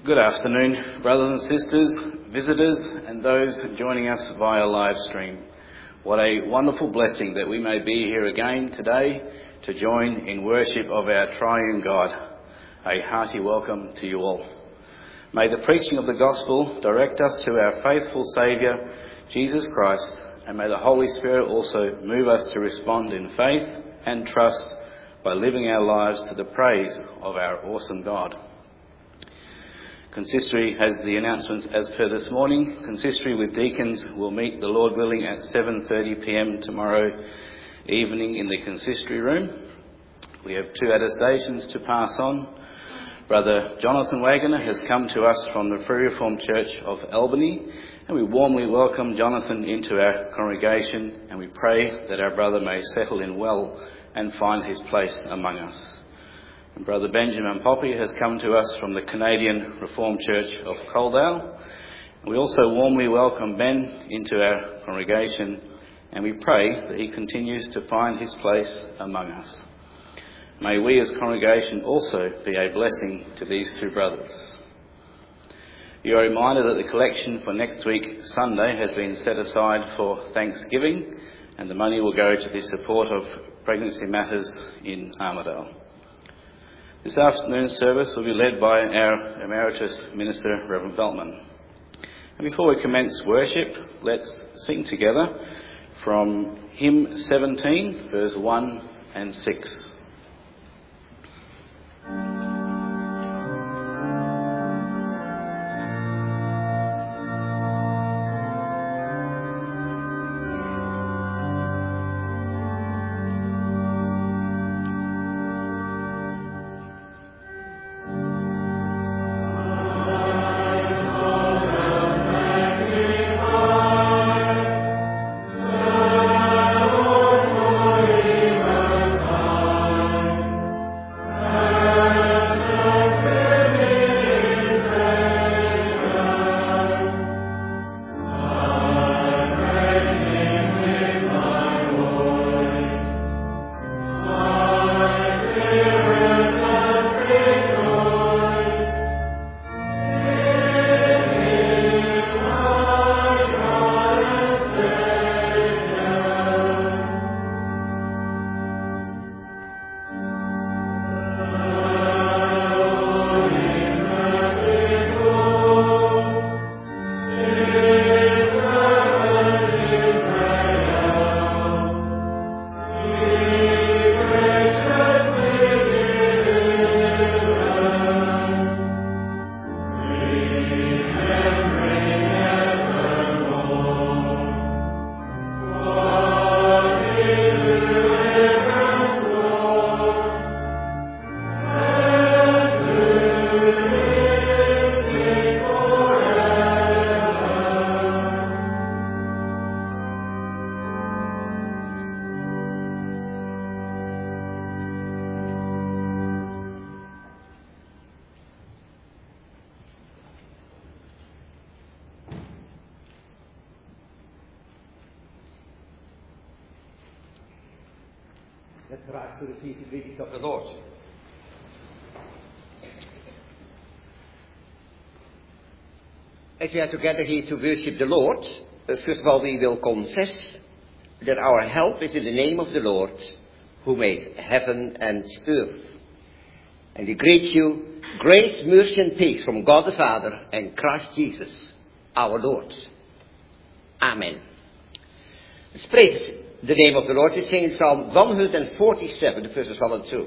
Good afternoon, brothers and sisters, visitors, and those joining us via live stream. What a wonderful blessing that we may be here again today to join in worship of our triune God. A hearty welcome to you all. May the preaching of the gospel direct us to our faithful Saviour, Jesus Christ, and may the Holy Spirit also move us to respond in faith and trust by living our lives to the praise of our awesome God. Consistory has the announcements as per this morning. Consistory with deacons will meet, the Lord willing, at 7:30 p.m. tomorrow evening in the consistory room. We have two attestations to pass on. Brother Jonathan Wagner has come to us from the Free Reformed Church of Albany, and we warmly welcome Jonathan into our congregation, and we pray that our brother may settle in well and find his place among us. And Brother Benjamin Poppy has come to us from the Canadian Reformed Church of Coaldale. We also warmly welcome Ben into our congregation, and we pray that he continues to find his place among us. May we as congregation also be a blessing to these two brothers. You are reminded that the collection for next week, Sunday, has been set aside for Thanksgiving, and the money will go to the support of pregnancy matters in Armidale. This afternoon's service will be led by our Emeritus Minister, Reverend Beltman. And before we commence worship, let's sing together from hymn 17, verse 1 and 6. Let's rise to receive the greetings of the Lord. As we are together here to worship the Lord, first of all we will confess that our help is in the name of the Lord, who made heaven and earth. And we greet you, grace, mercy and peace from God the Father and Christ Jesus, our Lord. Amen. Let's praise the name of the Lord. It's singing Psalm 147, the verses 1 and 2.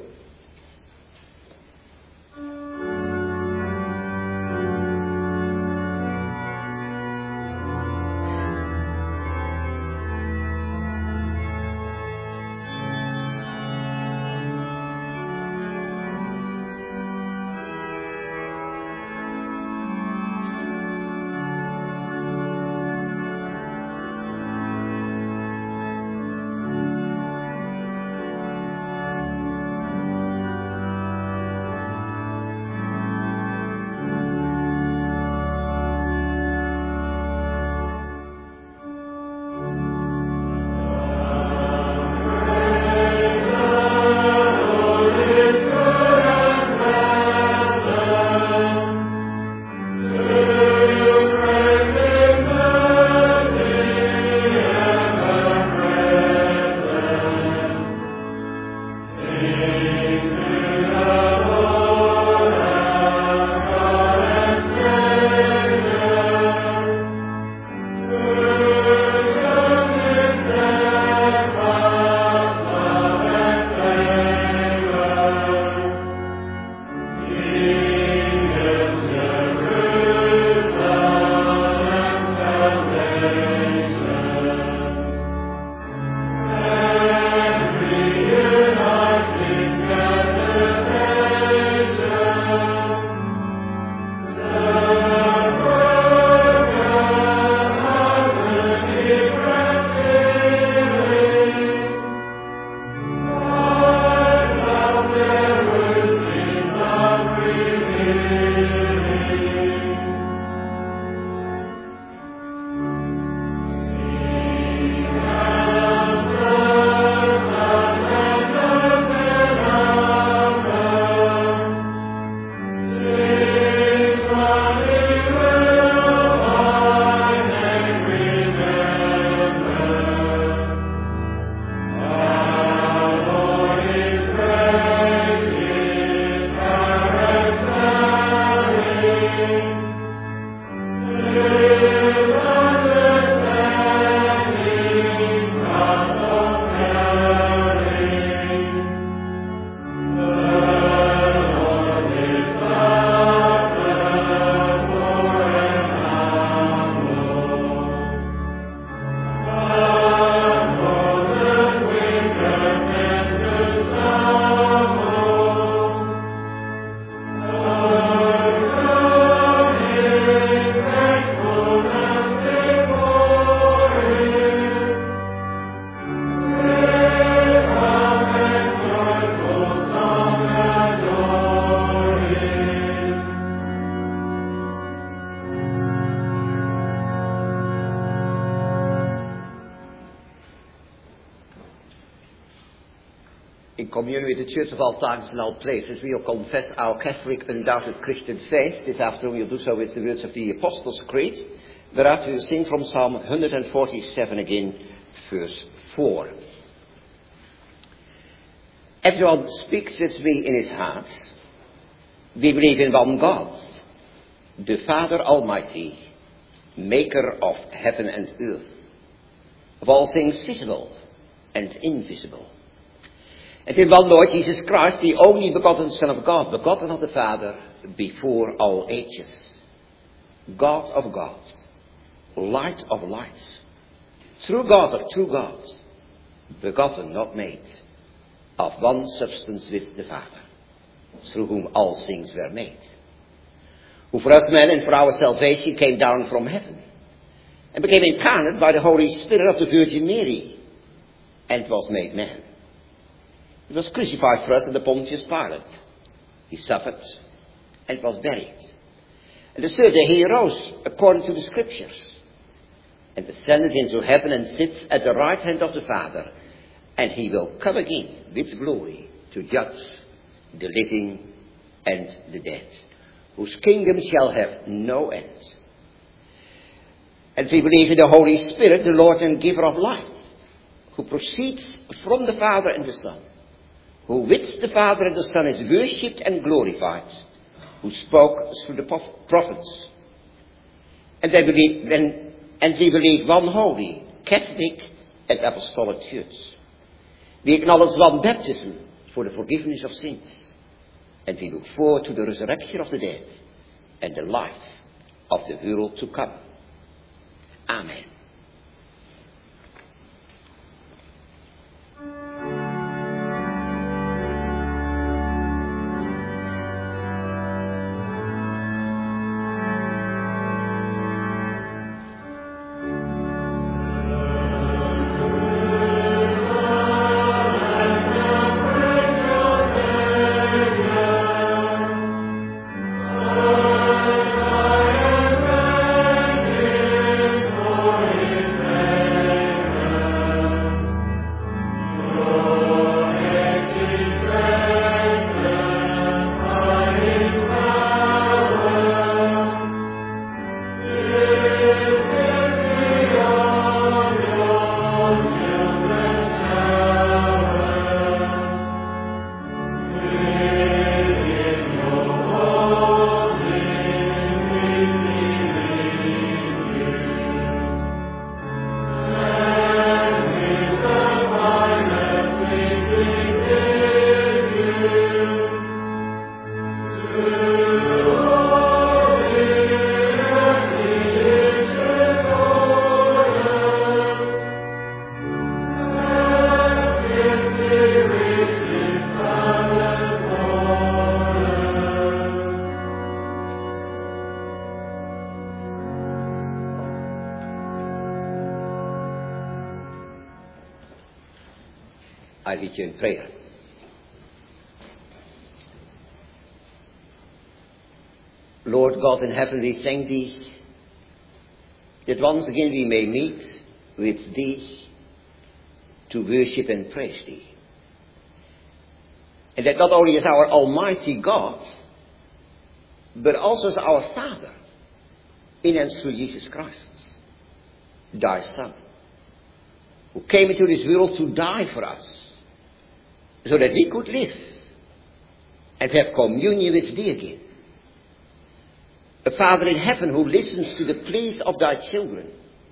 In communion with the Church of all times and all places, we'll confess our Catholic, undoubted Christian faith. This afternoon we'll do so with the words of the Apostles' Creed. Thereafter we'll sing from Psalm 147 again, verse 4. Everyone speaks with me in his heart. We believe in one God, the Father Almighty, maker of heaven and earth, of all things visible and invisible. And in one Lord Jesus Christ, the only begotten Son of God, begotten of the Father before all ages, God of gods, light of lights, true God of true gods, begotten, not made, of one substance with the Father, through whom all things were made, who for us men and for our salvation came down from heaven, and became incarnate by the Holy Spirit of the Virgin Mary, and was made man. He was crucified for us under Pontius Pilate. He suffered and was buried. And the third day he arose, according to the Scriptures, and ascended into heaven and sits at the right hand of the Father. And he will come again with glory to judge the living and the dead, whose kingdom shall have no end. And we believe in the Holy Spirit, the Lord and giver of life, who proceeds from the Father and the Son, who with the Father and the Son is worshipped and glorified, who spoke through the prophets. And we believe one holy, Catholic and Apostolic Church. We acknowledge one baptism for the forgiveness of sins. And we look forward to the resurrection of the dead and the life of the world to come. Amen. I lead you in prayer. Lord God in heaven, we thank Thee that once again we may meet with Thee to worship and praise Thee. And that not only is our Almighty God, but also is our Father in and through Jesus Christ, Thy Son, who came into this world to die for us, so that we could live and have communion with Thee again. A Father in heaven who listens to the pleas of Thy children.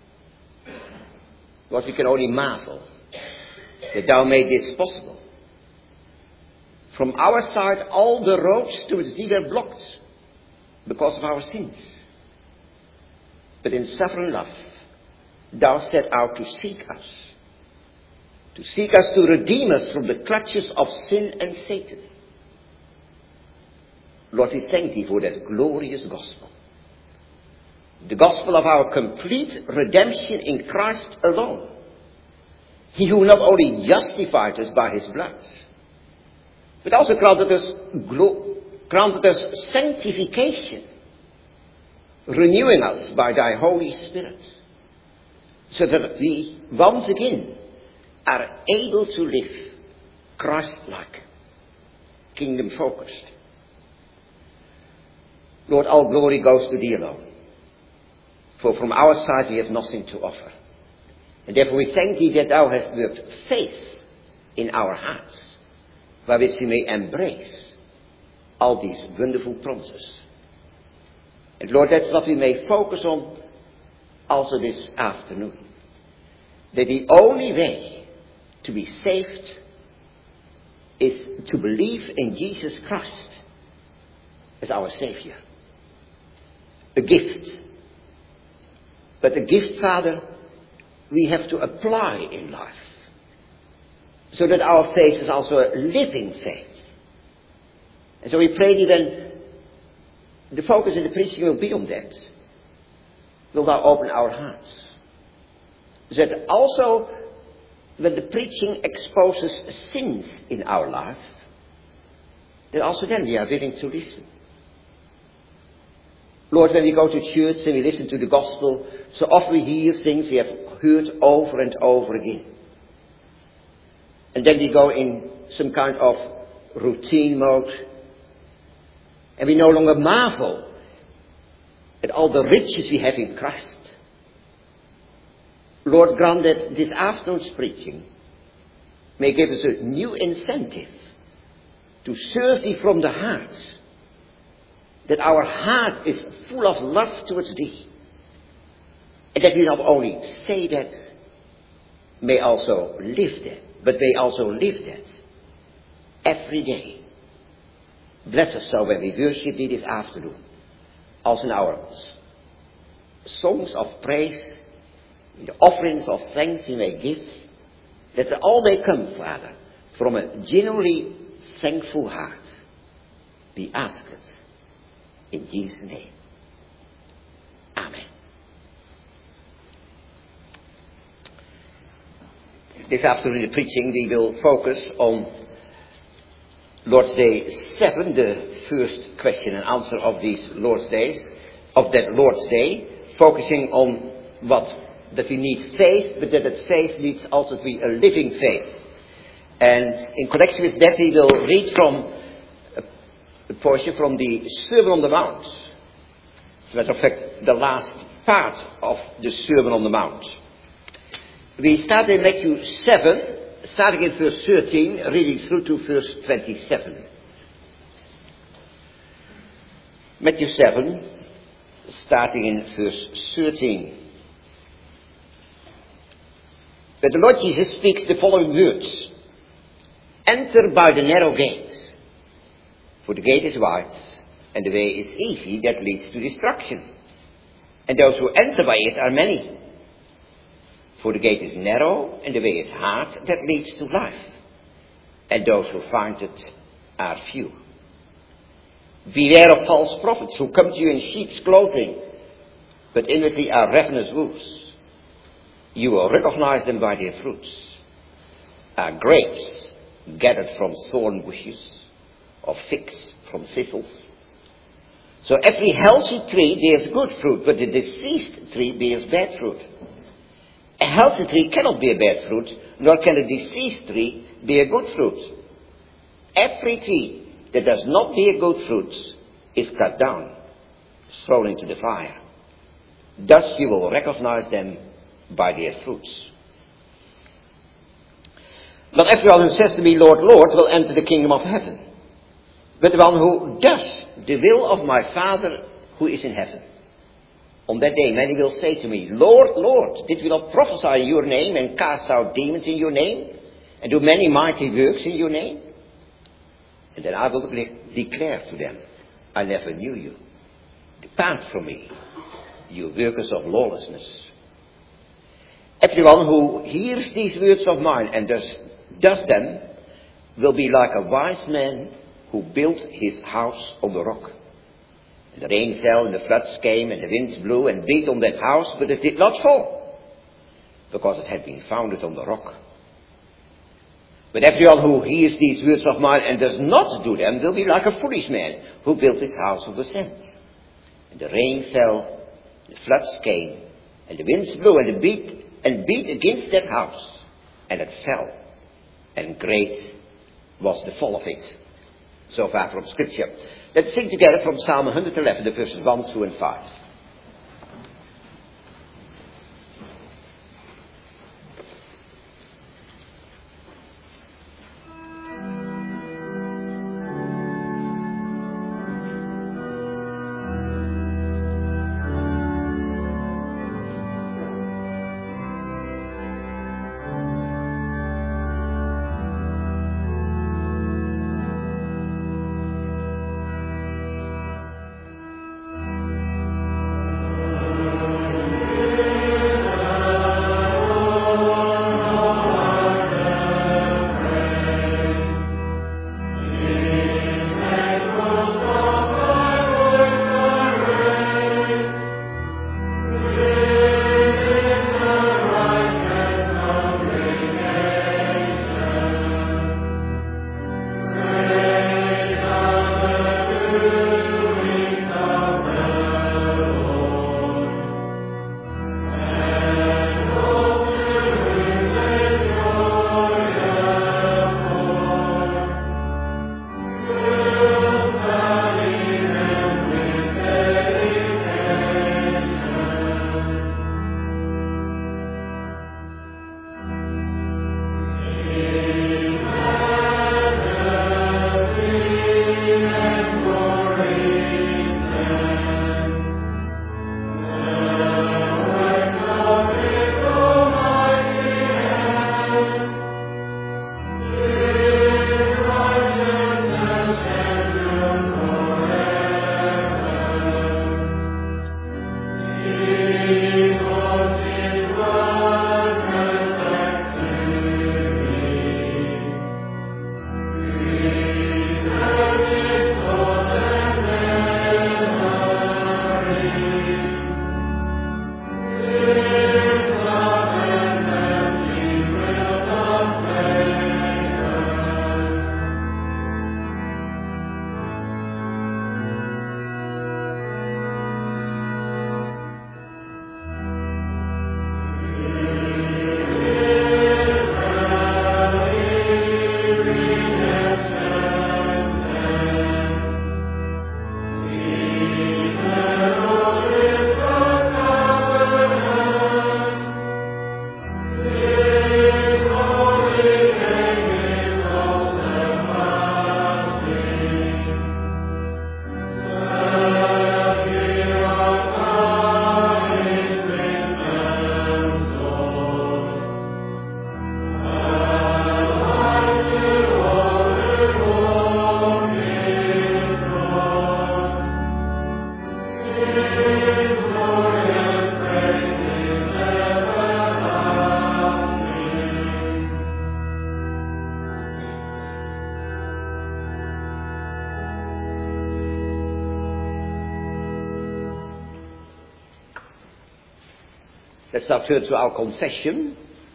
Lord, we can only marvel that Thou made this possible. From our side, all the roads towards Thee were blocked because of our sins. But in sovereign love, Thou set out to seek us. To seek us, to redeem us from the clutches of sin and Satan. Lord, we thank Thee for that glorious gospel. The gospel of our complete redemption in Christ alone. He who not only justified us by His blood, but also granted us sanctification, renewing us by Thy Holy Spirit, so that we once again are able to live Christ-like, kingdom-focused. Lord, all glory goes to Thee alone. For from our side we have nothing to offer. And therefore we thank Thee that Thou hast worked faith in our hearts, by which we may embrace all these wonderful promises. And Lord, that's what we may focus on also this afternoon. That the only way to be saved is to believe in Jesus Christ as our Savior. A gift. But a gift, Father, we have to apply in life. So that our faith is also a living faith. And so we pray Thee then, the focus in the preaching will be on that. Will Thou open our hearts. So that also, when the preaching exposes sins in our life, that also then we are willing to listen. Lord, when we go to church and we listen to the gospel, so often we hear things we have heard over and over again. And then we go in some kind of routine mode. And we no longer marvel at all the riches we have in Christ. Lord, grant that this afternoon's preaching may give us a new incentive to serve Thee from the heart. That our heart is full of love towards Thee. And that we not only say that, may also live that. But may also live that every day. Bless us so when we worship Thee this afternoon. Also in our songs of praise, in the offerings of thanks we may give, that they all may come, Father, from a genuinely thankful heart. We ask it in Jesus' name. Amen. This afternoon in the preaching we will focus on Lord's Day 7, the first question and answer of these Lord's Days, of that Lord's Day, focusing on that we need faith, but that faith needs also to be a living faith. And in connection with that we will read from a portion from the Sermon on the Mount. As a matter of fact, the last part of the Sermon on the Mount. We start in Matthew 7, starting in verse 13, reading through to verse 27. Matthew 7, starting in verse 13. But the Lord Jesus speaks the following words. Enter by the narrow gate. For the gate is wide, and the way is easy that leads to destruction. And those who enter by it are many. For the gate is narrow, and the way is hard that leads to life. And those who find it are few. Beware of false prophets who come to you in sheep's clothing, but inwardly are ravenous wolves. You will recognize them by their fruits. Are grapes gathered from thorn bushes, or figs from thistles? So every healthy tree bears good fruit, but the diseased tree bears bad fruit. A healthy tree cannot bear bad fruit, nor can a diseased tree bear good fruit. Every tree that does not bear good fruits is cut down, thrown into the fire. Thus you will recognize them by their fruits. Not everyone who says to me, Lord, Lord, will enter the kingdom of heaven, but the one who does the will of my Father who is in heaven. On that day many will say to me, Lord, Lord, did we not prophesy in your name and cast out demons in your name and do many mighty works in your name? And then I will declare to them, I never knew you. Depart from me, you workers of lawlessness. Everyone who hears these words of mine and does them will be like a wise man who built his house on the rock. And the rain fell and the floods came and the winds blew and beat on that house, but it did not fall, because it had been founded on the rock. But everyone who hears these words of mine and does not do them will be like a foolish man who built his house on the sand. And the rain fell, the floods came, and the winds blew and beat against that house, and it fell, and great was the fall of it. So far from Scripture. Let's sing together from Psalm 111, the verses 1, 2 and 5. Let's now turn to our confession.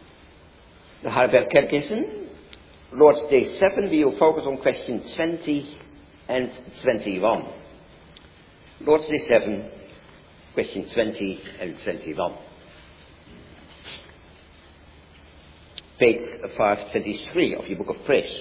The Harberg Catechism, Lord's Day 7, we will focus on question 20 and 21. Lord's Day 7, question 20 and 21. Page 523 of your Book of Praise.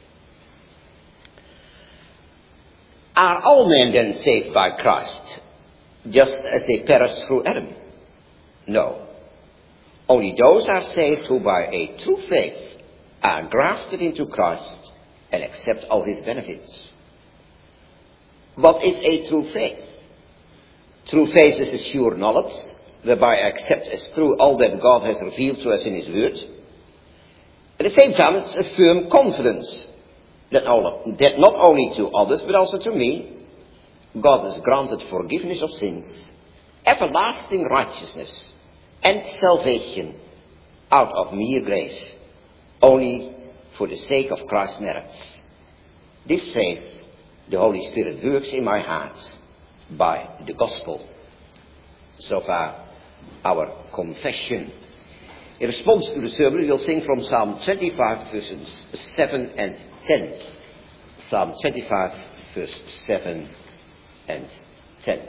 Are all men then saved by Christ, just as they perished through Adam? No. Only those are saved who by a true faith are grafted into Christ and accept all his benefits. What is a true faith? True faith is a sure knowledge, whereby I accept as true all that God has revealed to us in his word. At the same time, it's a firm confidence that not only to others, but also to me, God has granted forgiveness of sins, everlasting righteousness, and salvation out of mere grace, only for the sake of Christ's merits. This faith, the Holy Spirit works in my heart by the gospel. So far, our confession. In response to the sermon, we will sing from Psalm 25, verses 7 and 10. Psalm 25, verse 7 and 10.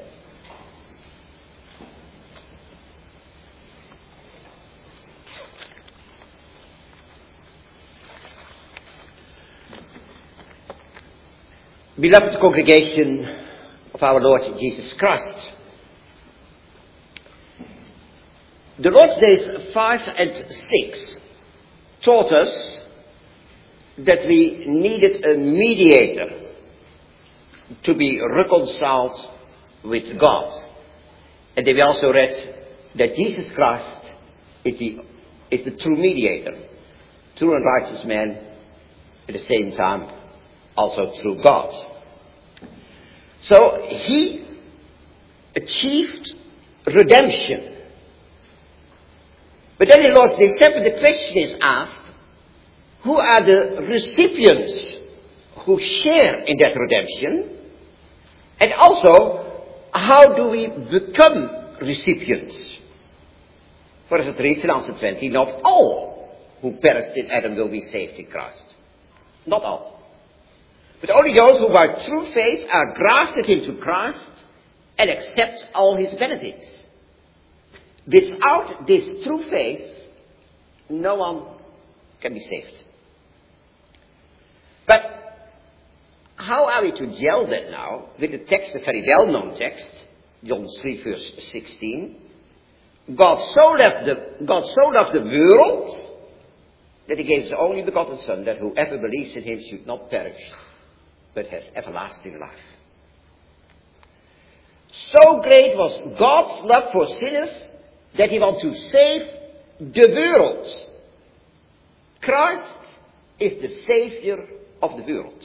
Beloved congregation of our Lord Jesus Christ, the Lord's Days 5 and 6 taught us that we needed a mediator to be reconciled with God. And then we also read that Jesus Christ is the true mediator, true and righteous man, at the same time also true God. So he achieved redemption. But then in Lord's Day 7 the question is asked, who are the recipients who share in that redemption? And also, how do we become recipients? For as it reads in answer 20, not all who perished in Adam will be saved in Christ. Not all. But only those who by true faith are grafted into Christ and accept all his benefits. Without this true faith, no one can be saved. But how are we to gel that now with the text, a very well-known text, John 3 verse 16. God so loved the world that he gave his only begotten Son, that whoever believes in him should not perish, but has everlasting life. So great was God's love for sinners that he wants to save the world. Christ is the Savior of the world.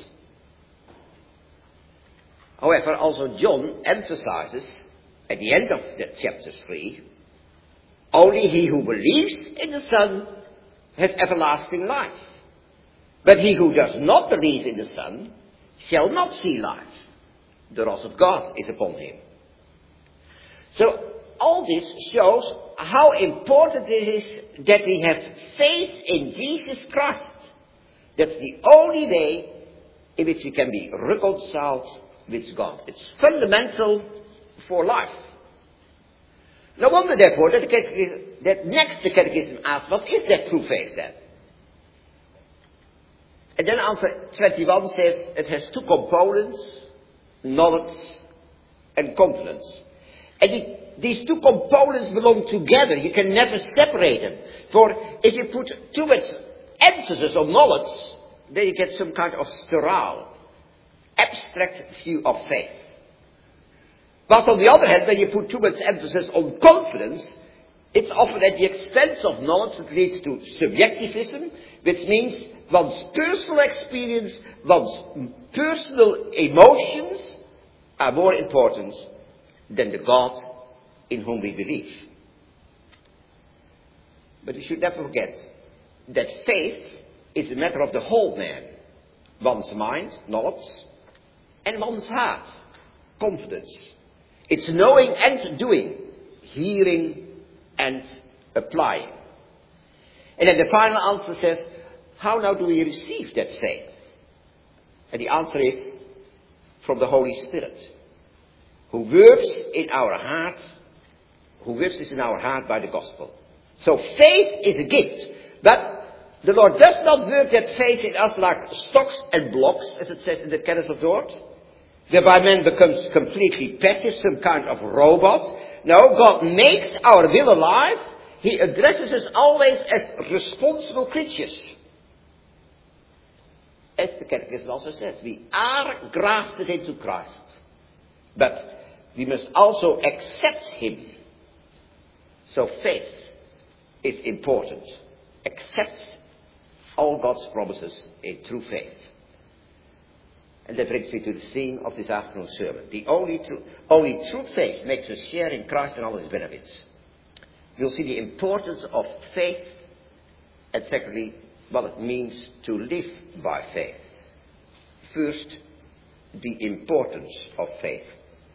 However, also John emphasizes at the end of chapter 3, only he who believes in the Son has everlasting life. But he who does not believe in the Son shall not see life. The wrath of God is upon him. So all this shows how important it is that we have faith in Jesus Christ. That's the only way in which we can be reconciled with God. It's fundamental for life. No wonder, therefore, that next the Catechism asks, what is that true faith then? And then answer 21 says it has two components, knowledge and confidence. And these two components belong together. You can never separate them. For if you put too much emphasis on knowledge, then you get some kind of sterile, abstract view of faith. But on the other hand, when you put too much emphasis on confidence, it's often at the expense of knowledge that leads to subjectivism, which means one's personal experience, one's personal emotions are more important than the God in whom we believe. But we should never forget that faith is a matter of the whole man. One's mind, knowledge, and one's heart, confidence. It's knowing and doing, hearing and applying. And then the final answer says, how now do we receive that faith? And the answer is, from the Holy Spirit, who works in our hearts, who works in our heart by the gospel. So faith is a gift, but the Lord does not work that faith in us like stocks and blocks, as it says in the Catechism of Dort, whereby man becomes completely passive, some kind of robot. No, God makes our will alive. He addresses us always as responsible creatures. As the Catechism also says, we are grafted into Christ. But we must also accept him. So faith is important. Accept all God's promises in true faith. And that brings me to the theme of this afternoon's sermon. The only true faith makes us share in Christ and all his benefits. You'll see the importance of faith, and secondly, what it means to live by faith. First, the importance of faith.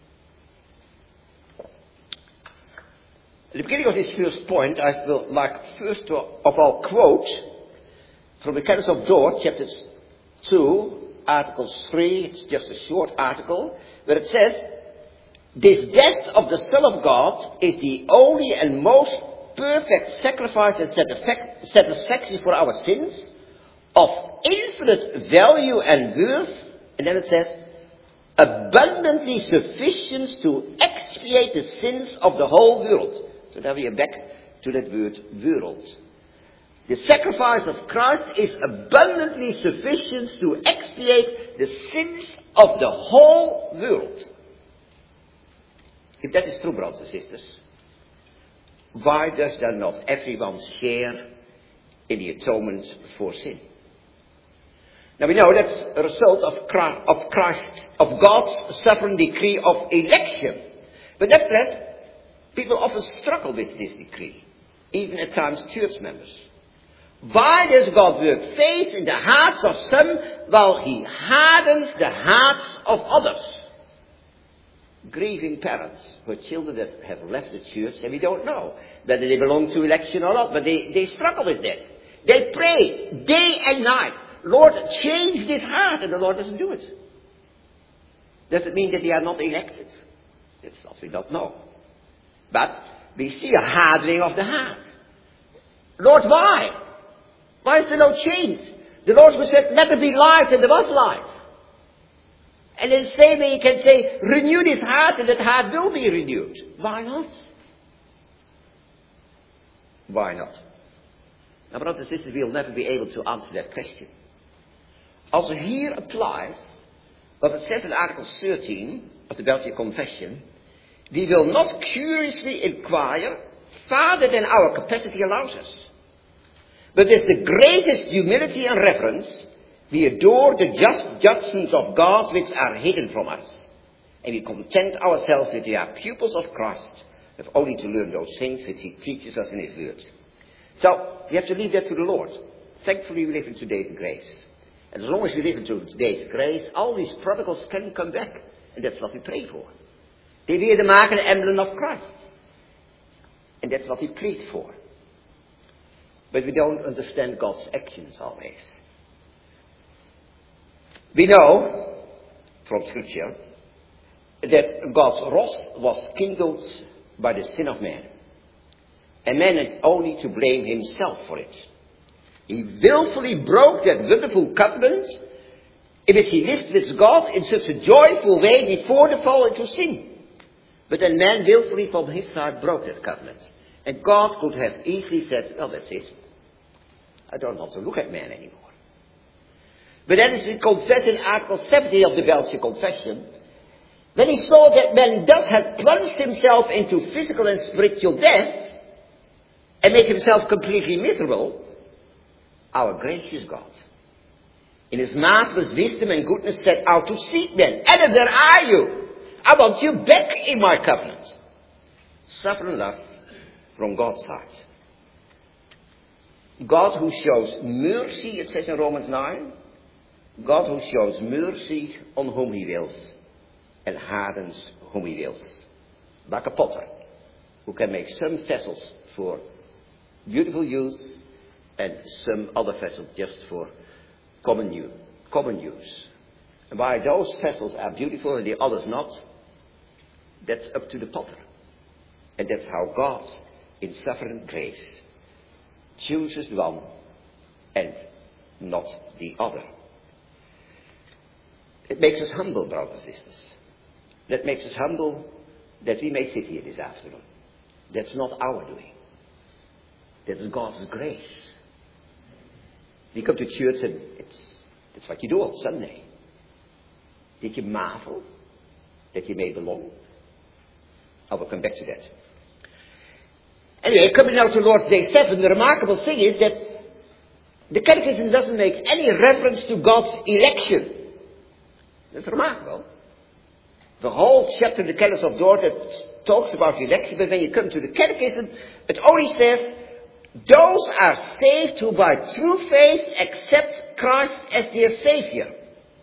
At the beginning of this first point, I will like first of all quote from the Catechism of Dort, chapter 2, Article 3, it's just a short article, where it says, this death of the Son of God is the only and most perfect sacrifice and satisfaction for our sins, of infinite value and worth, and then it says, abundantly sufficient to expiate the sins of the whole world. So now we are back to that word world. The sacrifice of Christ is abundantly sufficient to expiate the sins of the whole world. If that is true, brothers and sisters, why does then not everyone share in the atonement for sin? Now we know that's a result of God's sovereign decree of election. But nevertheless, people often struggle with this decree, even at times church members. Why does God work faith in the hearts of some while he hardens the hearts of others? Grieving parents with children that have left the church, and we don't know whether they belong to election or not, but they struggle with that. They pray day and night, Lord, change this heart, and the Lord doesn't do it. Does it mean that they are not elected? That's what we don't know. But we see a hardening of the heart. Lord, why? Why is there no change? The Lord who said, let there be light, and there was light. And in the same way you can say, renew this heart, and that heart will be renewed. Why not? Why not? Now, brothers and sisters, we'll never be able to answer that question. Also here applies what it says in Article 13 of the Belgian Confession. We will not curiously inquire farther than our capacity allows us. But with the greatest humility and reverence, we adore the just judgments of God which are hidden from us. And we content ourselves that we are pupils of Christ, have only to learn those things which he teaches us in his word. So, we have to leave that to the Lord. Thankfully, we live in today's grace. And as long as we live in today's grace, all these prodigals can come back. And that's what we pray for. They weer te maken the emblem of Christ. And that's what we plead for. But we don't understand God's actions always. We know, from Scripture, that God's wrath was kindled by the sin of man. And man had only to blame himself for it. He willfully broke that wonderful covenant in which he lived with God in such a joyful way before the fall into sin. But then man willfully from his side broke that covenant. And God could have easily said, well, that's it. I don't want to look at man anymore. But then as we confess in Article 70 of the Belgian Confession, when he saw that man thus had plunged himself into physical and spiritual death, and make himself completely miserable, our gracious God, in his marvelous wisdom and goodness, set out to seek men. Adam, where are you? I want you back in my covenant. Sovereign love from God's side. God who shows mercy, it says in Romans 9, God who shows mercy on whom he wills, and hardens whom he wills. Like a potter, who can make some vessels for beautiful use, and some other vessels just for common use. And why those vessels are beautiful and the others not, that's up to the potter. And that's how God, in sovereign grace, chooses one and not the other. It makes us humble, brothers and sisters. That makes us humble that we may sit here this afternoon. That's not our doing. That is God's grace. You come to church and it's what you do on Sunday. Did you marvel that you may belong? I will come back to that. Anyway, coming now to Lord's Day 7, the remarkable thing is that the Catechism doesn't make any reference to God's election. That's remarkable. The whole chapter of the Catechism of Dort talks about election, but when you come to the Catechism, it only says, those are saved who by true faith accept Christ as their Savior.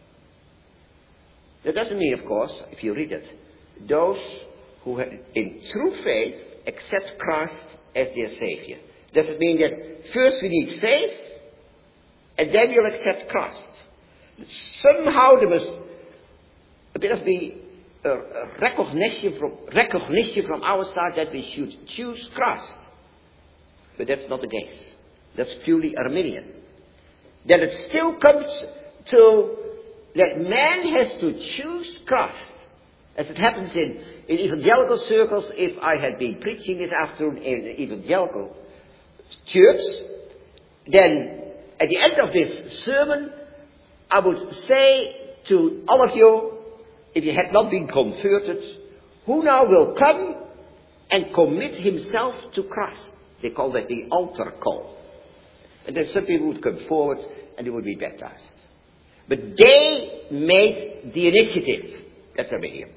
That doesn't mean, of course, if you read it, those who in true faith accept Christ as their Savior. Does it mean that first we need faith, and then we'll accept Christ? Somehow there must a bit of be a recognition from our side that we should choose Christ. But that's not the case. That's purely Arminian. Then it still comes to that man has to choose Christ. As it happens in evangelical circles, if I had been preaching this afternoon in an evangelical church, then at the end of this sermon, I would say to all of you, if you had not been converted, who now will come and commit himself to Christ? They call that the altar call. And then some people would come forward and they would be baptized. But they made the initiative. That's over here.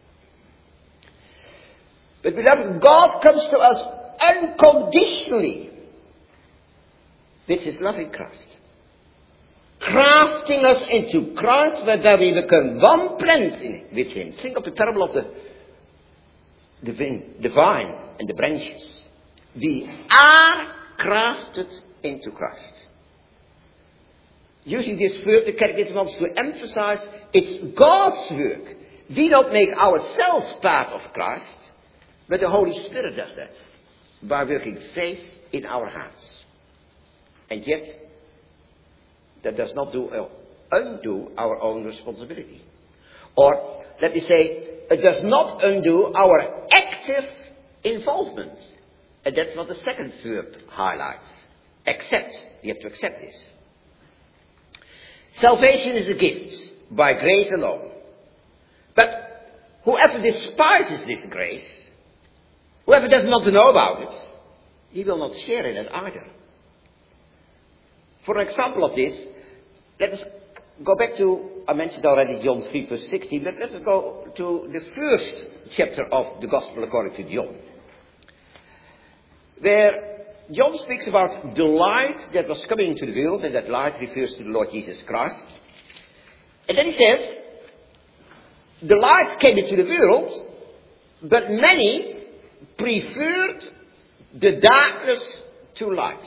But beloved, God comes to us unconditionally with his loving Christ. Crafting us into Christ, whereby we become one plant with him. Think of the parable of the vine and the branches. We are crafted into Christ. Using this word, the Catechism wants to emphasize it's God's work. We don't make ourselves part of Christ, but the Holy Spirit does that by working faith in our hearts. And yet, that does not undo our own responsibility. Or, let me say, it does not undo our active involvement. And that's what the second verb highlights. Accept. You have to accept this. Salvation is a gift by grace alone. But whoever despises this grace, whoever does not know about it, he will not share in it either. For an example of this, let us go back to, I mentioned already John 3 verse 16, but let us go to the first chapter of the Gospel according to John. Where John speaks about the light that was coming into the world, and that light refers to the Lord Jesus Christ. And then he says, the light came into the world, but many preferred the darkness to light.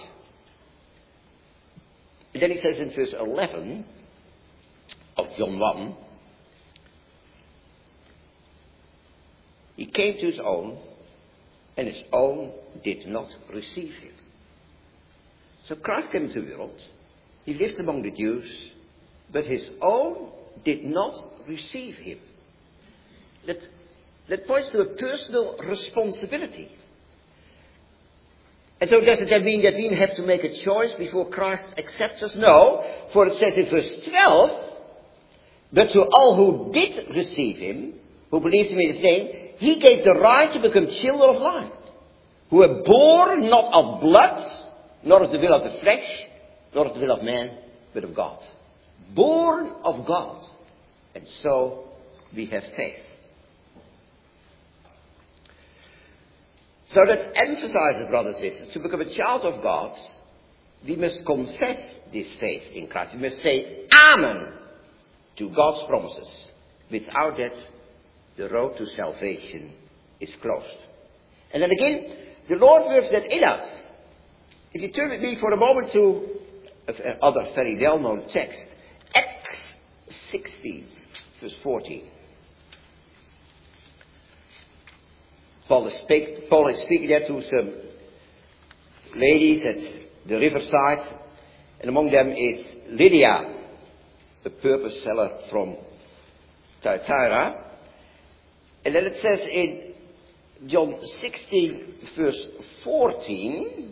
And then he says in verse 11 of John 1, he came to his own, and his own did not receive him. So Christ came into the world. He lived among the Jews, but his own did not receive him. That points to a personal responsibility. And so does it then mean that we have to make a choice before Christ accepts us? No, for it says in verse 12, but to all who did receive him, who believed him in his name, he gave the right to become children of light, who were born not of blood, nor of the will of the flesh, nor of the will of man, but of God. Born of God. And so we have faith. So that emphasizes, brothers and sisters, to become a child of God, we must confess this faith in Christ. We must say Amen to God's promises. Without that, the road to salvation is closed. And then again, the Lord works that in us. If you turn with me for a moment to another very well-known text, Acts 16, verse 14. Paul is speaking there to some ladies at the riverside, and among them is Lydia, a purple seller from Thyatira. And then it says in John 16, verse 14,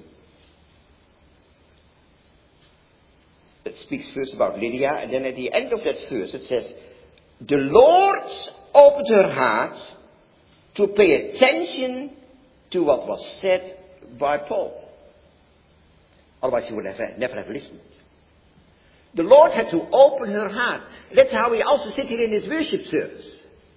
it speaks first about Lydia, and then at the end of that verse it says, the Lord opened her heart to pay attention to what was said by Paul. Otherwise she would never have listened. The Lord had to open her heart. That's how we also sit here in this worship service.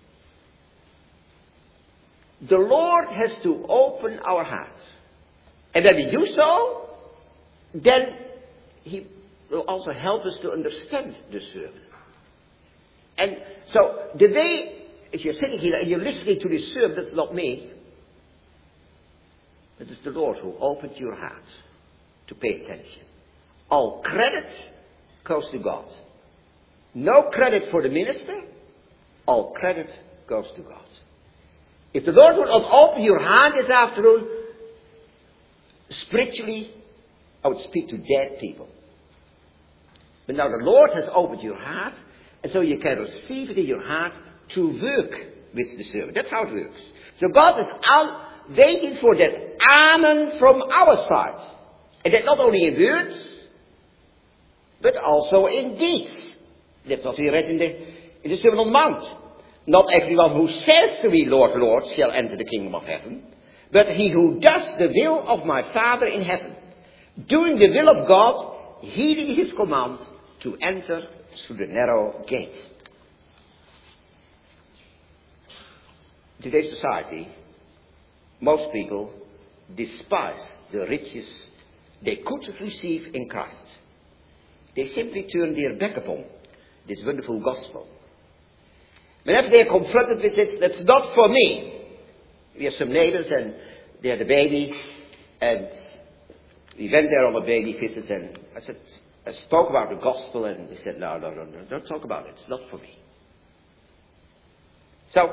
The Lord has to open our hearts. And when we do so, then he will also help us to understand the sermon. And so the way, if you're sitting here and you're listening to this sermon, that's not me. It is the Lord who opened your heart to pay attention. All credit goes to God. No credit for the minister. All credit goes to God. If the Lord would not open your heart this afternoon, spiritually, I would speak to dead people. But now the Lord has opened your heart, And so you can receive it in your heart to work with the sermon. That's how it works. So God is waiting for that amen from our side. And that not only in words, but also in deeds. That's what we read in the Sermon on the Mount. Not everyone who says to me, Lord, Lord, shall enter the kingdom of heaven, but he who does the will of my Father in heaven. Doing the will of God, heeding his command to enter through the narrow gate. In today's society, most people despise the riches they could receive in Christ. They simply turn their back upon this wonderful gospel. Whenever they are confronted with it, that's not for me. We have some neighbors and they had a baby, and we went there on a baby visit, and I spoke about the gospel, and they said, no, don't talk about it. It's not for me. So,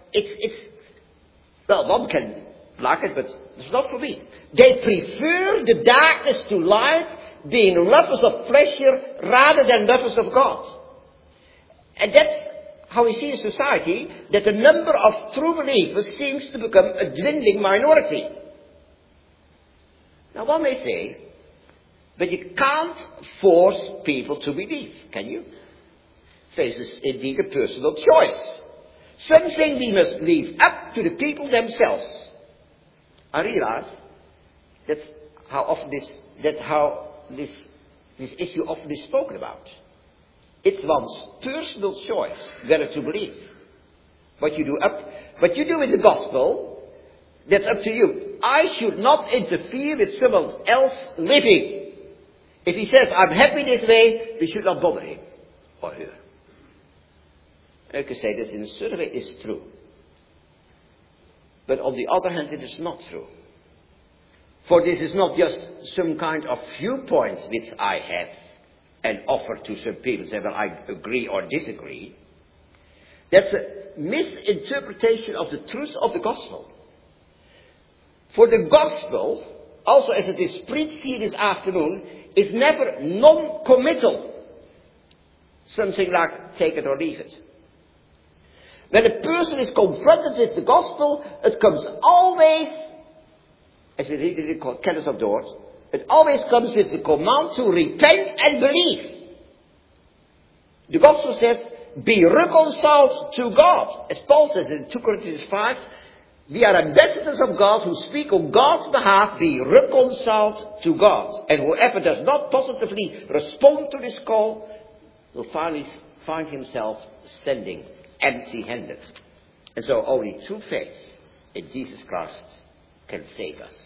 well, one can like it, but it's not for me. They prefer the darkness to light, being lovers of pleasure rather than lovers of God. And that's how we see in society that the number of true believers seems to become a dwindling minority. Now one may say, but you can't force people to believe, can you? Faith is indeed a personal choice. Something we must leave up to the people themselves. I realize that's how this issue often is spoken about. It's one's personal choice whether to believe. What you do with the gospel, that's up to you. I should not interfere with someone else living. If he says, I'm happy this way, we should not bother him or her. I can say that in a certain way is true. But on the other hand, it is not true. For this is not just some kind of viewpoint which I have and offer to some people, say, well, I agree or disagree. That's a misinterpretation of the truth of the gospel. For the gospel, also as it is preached here this afternoon, is never non-committal. Something like take it or leave it. When a person is confronted with the gospel, it comes always, as we read in the Canons of Dort, it always comes with the command to repent and believe. The gospel says, be reconciled to God. As Paul says in 2 Corinthians 5, we are ambassadors of God who speak on God's behalf, be reconciled to God. And whoever does not positively respond to this call will finally find himself standing empty-handed. And so only true faith in Jesus Christ can save us.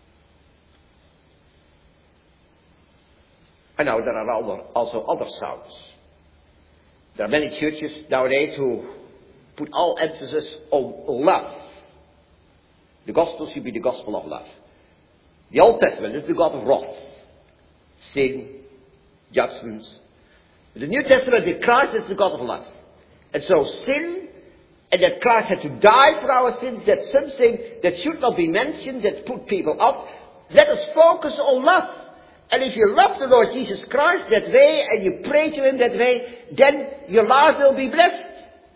And now there are also other sounds. There are many churches nowadays who put all emphasis on love. The gospel should be the gospel of love. The Old Testament is the God of wrath, sin, judgment. The New Testament, the Christ is the God of love. And so sin, and that Christ had to die for our sins, that's something that should not be mentioned, that put people off. Let us focus on love. And if you love the Lord Jesus Christ that way, and you pray to Him that way, then your life will be blessed.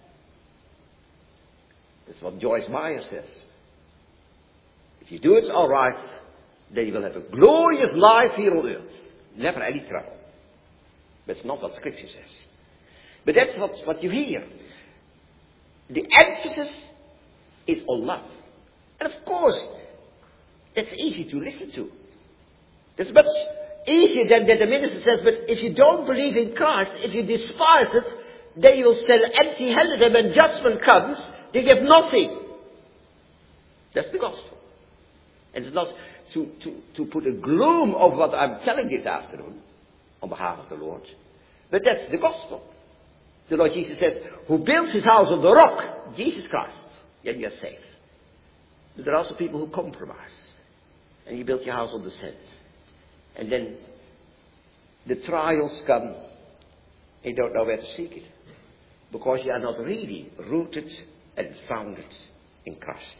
That's what Joyce Meyer says. If you do it all right, then you will have a glorious life here on earth. Never any trouble. That's not what Scripture says. But that's what you hear. The emphasis is on love. And of course, that's easy to listen to. It's much easier than that the minister says, but if you don't believe in Christ, if you despise it, then you will stand empty-handed, and when judgment comes, they give nothing. That's the gospel. And it's not to put a gloom over what I'm telling this afternoon on behalf of the Lord, but that's the gospel. The Lord Jesus says, who builds his house on the rock, Jesus Christ, then you're safe. But there are also people who compromise, and you build your house on the sand. And then the trials come, and you don't know where to seek it. Because you are not really rooted and founded in Christ.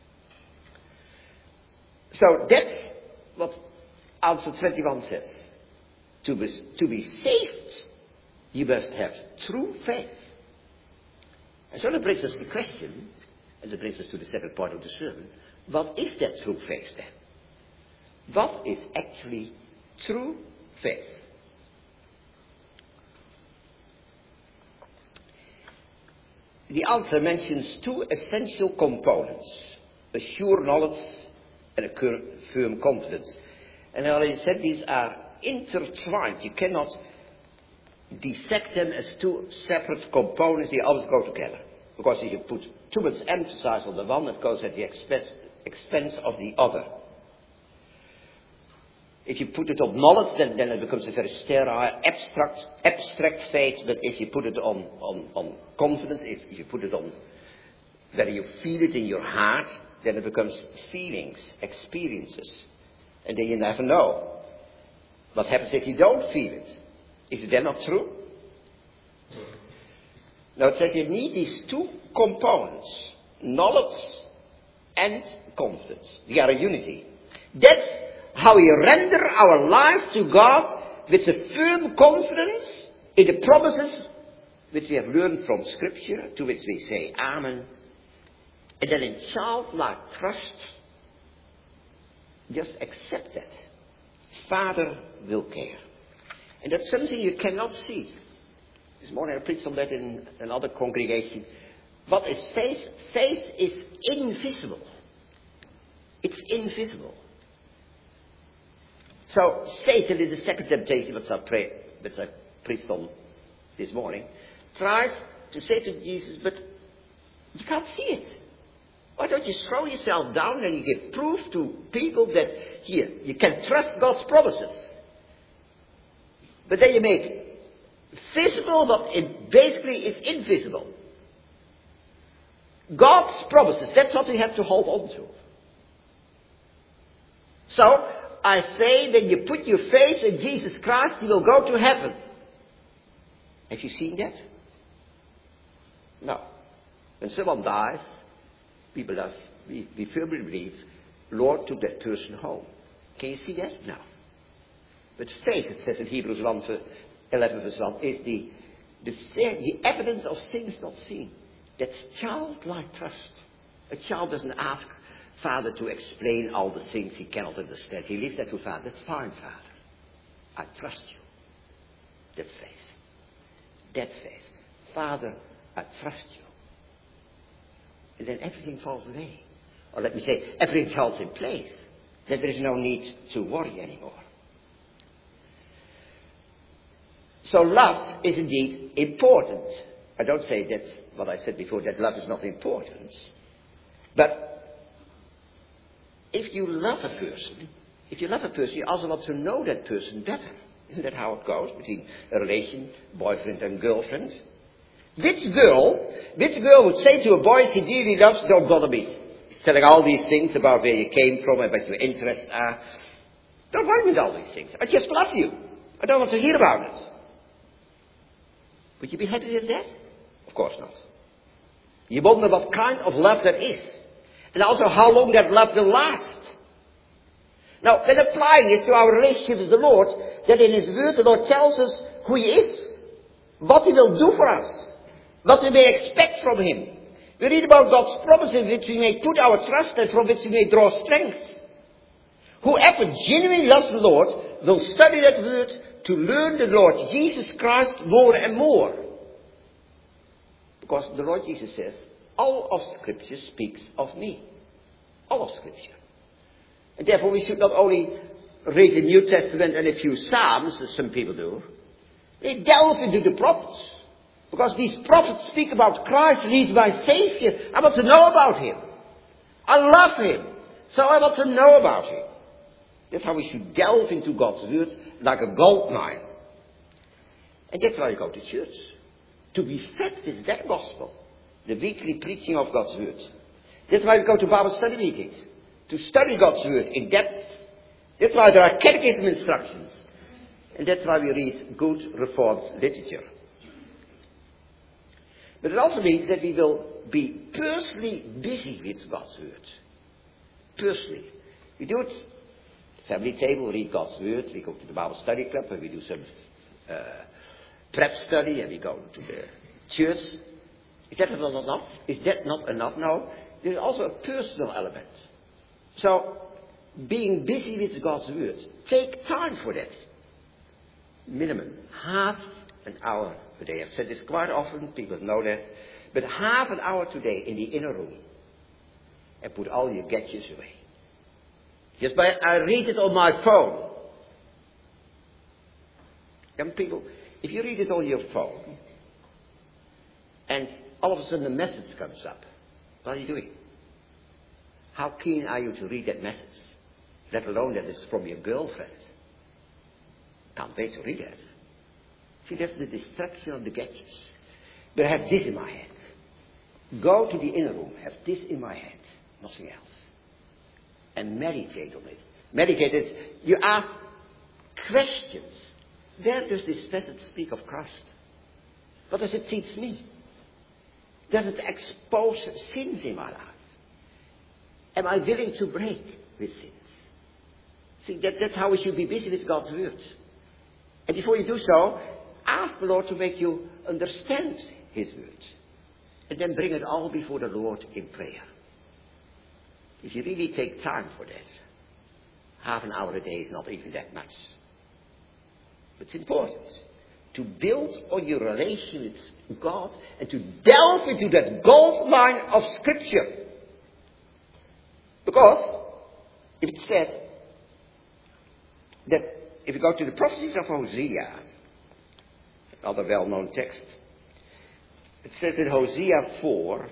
So that's what answer 21 says. To be saved You must have true faith. And so that brings us to the question, and that brings us to the second part of the sermon. What is that true faith then? What is actually true faith? The answer mentions two essential components, a sure knowledge and a firm confidence. And I already said these are intertwined. You cannot dissect them as two separate components. They always go together. Because if you put too much emphasis on the one, it goes at the expense of the other. If you put it on knowledge, then it becomes a very sterile, abstract faith. But if you put it on confidence, if you put it on whether you feel it in your heart, then it becomes feelings, experiences. And then you never know. What happens if you don't feel it? Is it then not true? Now it says you need these two components, knowledge and confidence. They are a unity. That's how we render our life to God with a firm confidence in the promises which we have learned from Scripture, to which we say Amen. And then in childlike trust, just accept that. Father will care. And that's something you cannot see. This morning I preached on that in another congregation. What is faith? Faith is invisible. It's invisible. So Satan is the second temptation which I preached on this morning. Tried to say to Jesus, but you can't see it. Why don't you throw yourself down and you give proof to people that here, you can trust God's promises. But then you make visible what it basically is invisible. God's promises, that's what we have to hold on to. So, I say that you put your faith in Jesus Christ, you will go to heaven. Have you seen that? No. When someone dies, we firmly believe, Lord took that person home. Can you see that? No. But faith, it says in Hebrews 11 verse 1, is the evidence of things not seen. That's childlike trust. A child doesn't ask Father to explain all the things he cannot understand. He leaves that to Father. That's fine, Father. I trust you. That's faith. That's faith. Father, I trust you. And then everything falls away. Or let me say, everything falls in place. Then there is no need to worry anymore. So love is indeed important. I don't say that's what I said before, that love is not important. But if you love a person, you also want to know that person better. Isn't that how it goes between a relation, boyfriend and girlfriend? Which girl would say to a boy she dearly loves, don't bother me, telling all these things about where you came from and what your interests are. Don't worry with all these things. I just love you. I don't want to hear about it. Would you be happy with that? Of course not. You wonder what kind of love that is. And also how long that love will last. Now, when applying it to our relationship with the Lord, that in His Word the Lord tells us who He is, what He will do for us, what we may expect from Him. We read about God's promises in which we may put our trust and from which we may draw strength. Whoever genuinely loves the Lord will study that Word to learn the Lord Jesus Christ more and more. Because the Lord Jesus says, all of Scripture speaks of me. All of Scripture. And therefore we should not only read the New Testament and a few Psalms, as some people do. They delve into the prophets. Because these prophets speak about Christ, He's my Savior. I want to know about Him. I love Him. So I want to know about Him. That's how we should delve into God's Word like a gold mine. And that's why you go to church. To be fed with that gospel. The weekly preaching of God's Word. That's why we go to Bible study meetings. To study God's Word in depth. That's why there are catechism instructions. And that's why we read good Reformed literature. But it also means that we will be personally busy with God's Word. Personally. We do it. Family table, read God's Word. We go to the Bible study club and we do some prep study and we go to the church. Is that not enough? Is that not enough? No. There's also a personal element. So, being busy with God's word. Take time for that. Minimum. Half an hour a day. I've said this quite often. People know that. But half an hour today in the inner room. And put all your gadgets away. Just by, I read it on my phone. Young people, if you read it on your phone, and all of a sudden a message comes up, what are you doing? How keen are you to read that message? Let alone that it's from your girlfriend. Can't wait to read that. See, that's the distraction of the gadgets. But I have this in my head. Go to the inner room, have this in my head, nothing else. And meditate on it. Meditate it. You ask questions. Where does this passage speak of Christ? What does it teach me? Does it expose sins in my life? Am I willing to break with sins? See, that's how we should be busy with God's word. And before you do so, ask the Lord to make you understand His word. And then bring it all before the Lord in prayer. If you really take time for that, half an hour a day is not even that much. But it's important to build on your relation with God and to delve into that gold mine of Scripture. Because if it says that if you go to the prophecies of Hosea, another well-known text, it says in Hosea 4,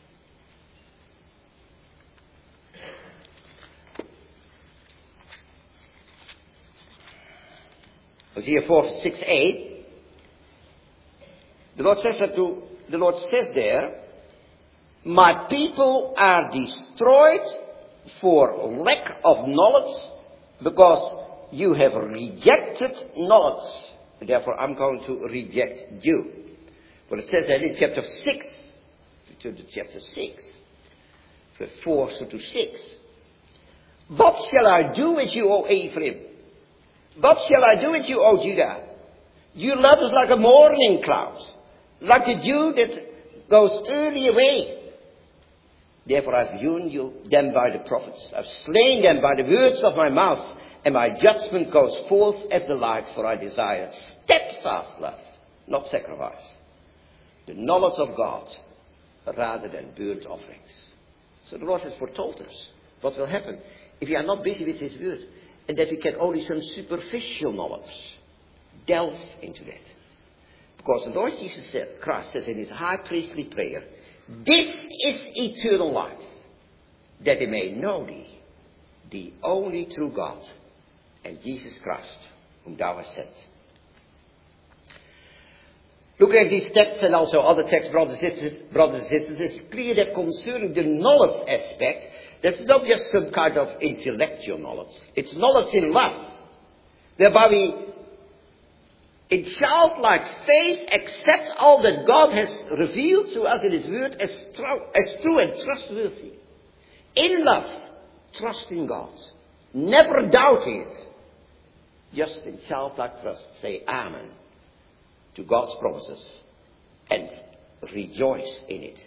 Hosea 4, 6, 8, the Lord says there, my people are destroyed for lack of knowledge because you have rejected knowledge. Therefore, I'm going to reject you. But it says that in chapter 6, to chapter 6, verse 4 to 6. What shall I do with you, O Ephraim? What shall I do with you, O Judah? Your love is like a morning cloud, like the dew that goes early away. Therefore I've hewn them by the prophets. I've slain them by the words of my mouth. And my judgment goes forth as the light, for I desire steadfast love, not sacrifice. The knowledge of God, rather than burnt offerings. So the Lord has foretold us what will happen if we are not busy with His word. And that we get only some superficial knowledge. Delve into that. Because the Lord Jesus said, Christ says in His high priestly prayer, this is eternal life, that they may know Thee, the only true God, and Jesus Christ, whom Thou hast sent. Looking at these texts and also other texts, brothers and sisters, it's clear that concerning the knowledge aspect, that's not just some kind of intellectual knowledge. It's knowledge in love. Whereby we, in childlike faith, accept all that God has revealed to us in His word as true and trustworthy. In love, trust in God. Never doubting it. Just in childlike trust, say Amen to God's promises and rejoice in it.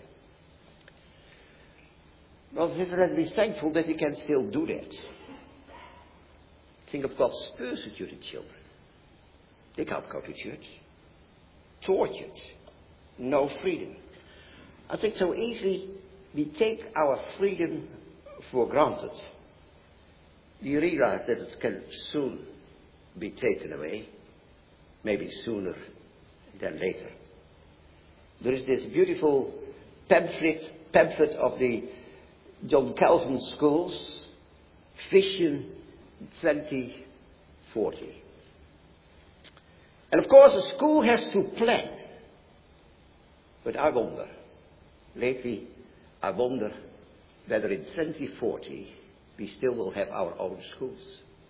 Brothers and sisters, let's be thankful that we can still do that. Think of God's persecuted children. They can't go to church. Tortured. No freedom. I think so easily we take our freedom for granted. Do you realize that it can soon be taken away? Maybe sooner than later. There is this beautiful pamphlet of the John Calvin schools, Vision 2040. And of course a school has to plan. But I wonder, lately I wonder whether in 2040 we still will have our own schools.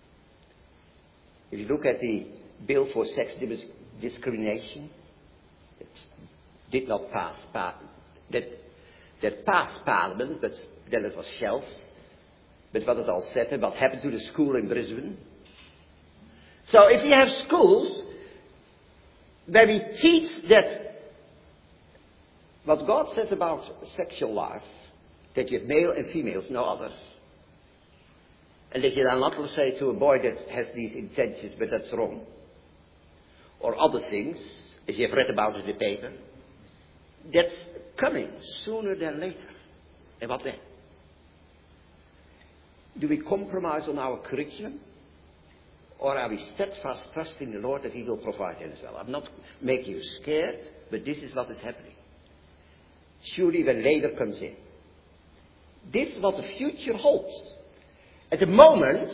If you look at the bill for sex discrimination, it did not pass, that passed Parliament, but then it was shelved. But what it all said, and what happened to the school in Brisbane. So if you have schools where we teach that what God says about sexual life, that you have male and females, no others. And that you are not to say to a boy that has these intentions, but that's wrong. Or other things, as you have read about in the paper. That's coming sooner than later. And what then? Do we compromise on our curriculum? Or are we steadfast trusting the Lord that He will provide it as well? I'm not making you scared, but this is what is happening. Surely when labor comes in. This is what the future holds. At the moment,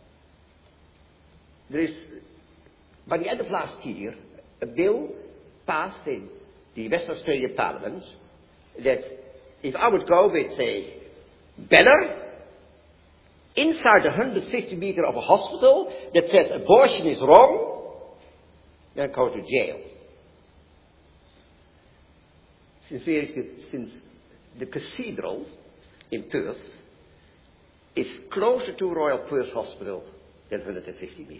there is, by the end of last year, a bill passed in the West Australian Parliament that if I would go with, say, banner inside 150 meters of a hospital that says abortion is wrong, then go to jail. Since the cathedral in Perth is closer to Royal Perth Hospital than 150 meters.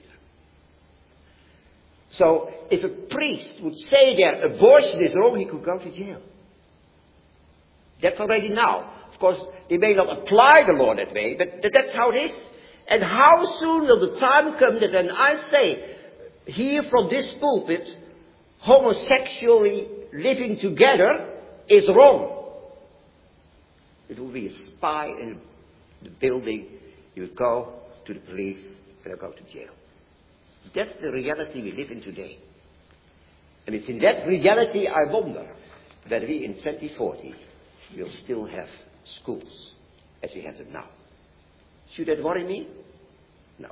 So if a priest would say there abortion is wrong, he could go to jail. That's already now. Of course, they may not apply the law that way, but that's how it is. And how soon will the time come that when I say, here from this pulpit, homosexually living together is wrong? It will be a spy in the building. You would go to the police and you'll go to jail. That's the reality we live in today. And it's in that reality I wonder whether we in 2040 will still have schools as we have them now. Should that worry me? No.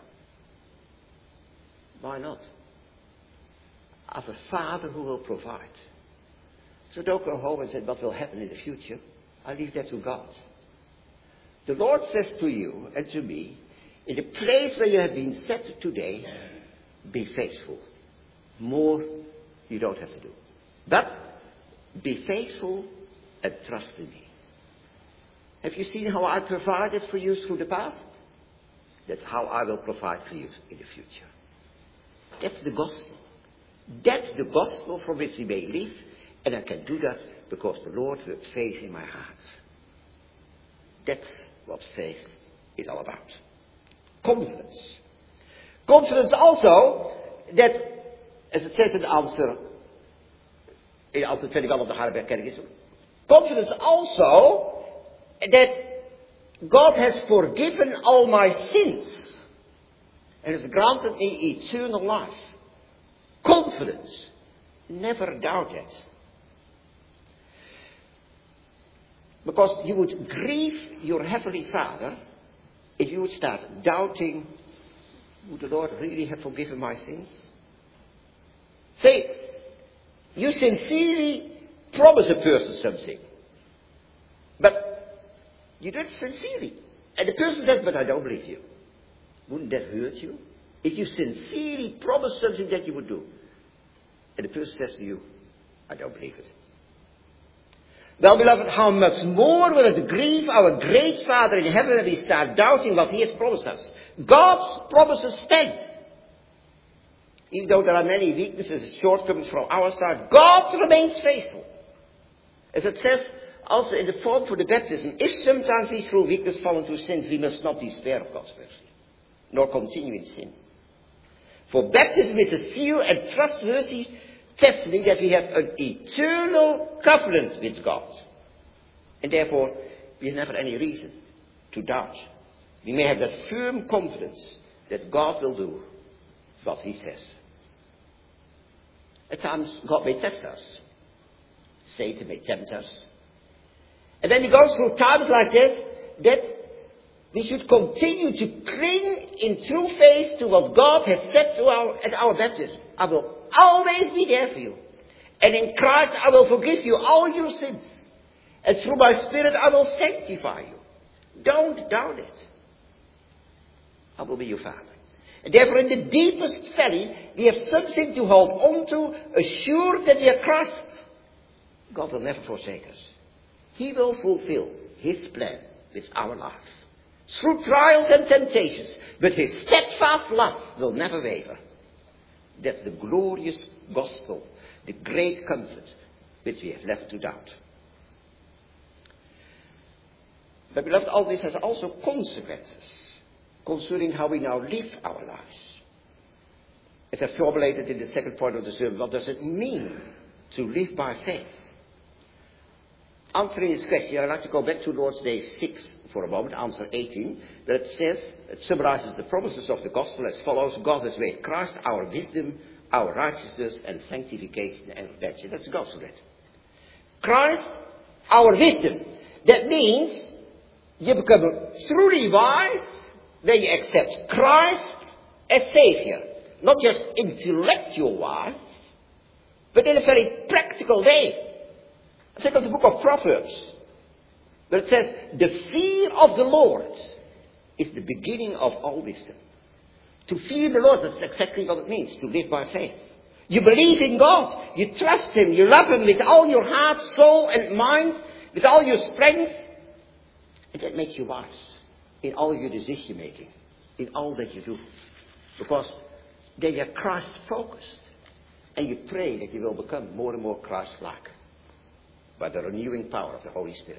Why not? I have a Father who will provide. So don't go home and say what will happen in the future. I leave that to God. The Lord says to you and to me, in the place where you have been set today, be faithful. More you don't have to do. But be faithful and trust in me. Have you seen how I provided for you through the past? That's how I will provide for you in the future. That's the gospel. That's the gospel from which we may live. And I can do that because the Lord will have faith in my heart. That's what faith is all about. Confidence. Confidence also that, as it says in answer 21 of the Heidelberg Catechism, confidence also that God has forgiven all my sins and has granted me eternal life. Confidence. Never doubt it. Because you would grieve your Heavenly Father if you would start doubting, would the Lord really have forgiven my sins? Say, you sincerely promise a person something. But you do it sincerely. And the person says, but I don't believe you. Wouldn't that hurt you? If you sincerely promise something that you would do. And the person says to you, I don't believe it. Well, beloved, how much more will it grieve our great Father in heaven when we start doubting what He has promised us? God's promises stand. Even though there are many weaknesses and shortcomings from our side, God remains faithful. As it says also in the form for the baptism, if sometimes we through weakness fall into sins, we must not despair of God's mercy, nor continue in sin. For baptism is a sure and trustworthy testimony that we have an eternal covenant with God. And therefore, we have never any reason to doubt. We may have that firm confidence that God will do what He says. At times, God may test us. Satan may tempt us. And then we go through times like this, that we should continue to cling in true faith to what God has said at our baptism. I will always be there for you. And in Christ I will forgive you all your sins. And through my Spirit I will sanctify you. Don't doubt it. I will be your Father. And therefore in the deepest valley we have something to hold on to, assured that we are Christ. God will never forsake us. He will fulfill His plan with our life. Through trials and temptations. But His steadfast love will never waver. That's the glorious gospel the great comfort which we have left to doubt. But beloved, all this has also consequences concerning how we now live our lives. As I formulated in the second point of the sermon, what does it mean to live by faith? Answering this question, I'd like to go back to Lord's Day 6 for a moment, answer 18, that it says, it summarizes the promises of the gospel as follows: God has made Christ our wisdom, our righteousness, and sanctification and redemption. That's the gospel, right? Christ, our wisdom. That means you become truly wise when you accept Christ as Savior. Not just intellectual wise, but in a very practical way. Think of the book of Proverbs, where it says, the fear of the Lord is the beginning of all wisdom. To fear the Lord, that's exactly what it means, to live by faith. You believe in God, you trust Him, you love Him with all your heart, soul and mind, with all your strength. And that makes you wise in all your decision making, in all that you do. Because then you're Christ focused. And you pray that you will become more and more Christ-like by the renewing power of the Holy Spirit.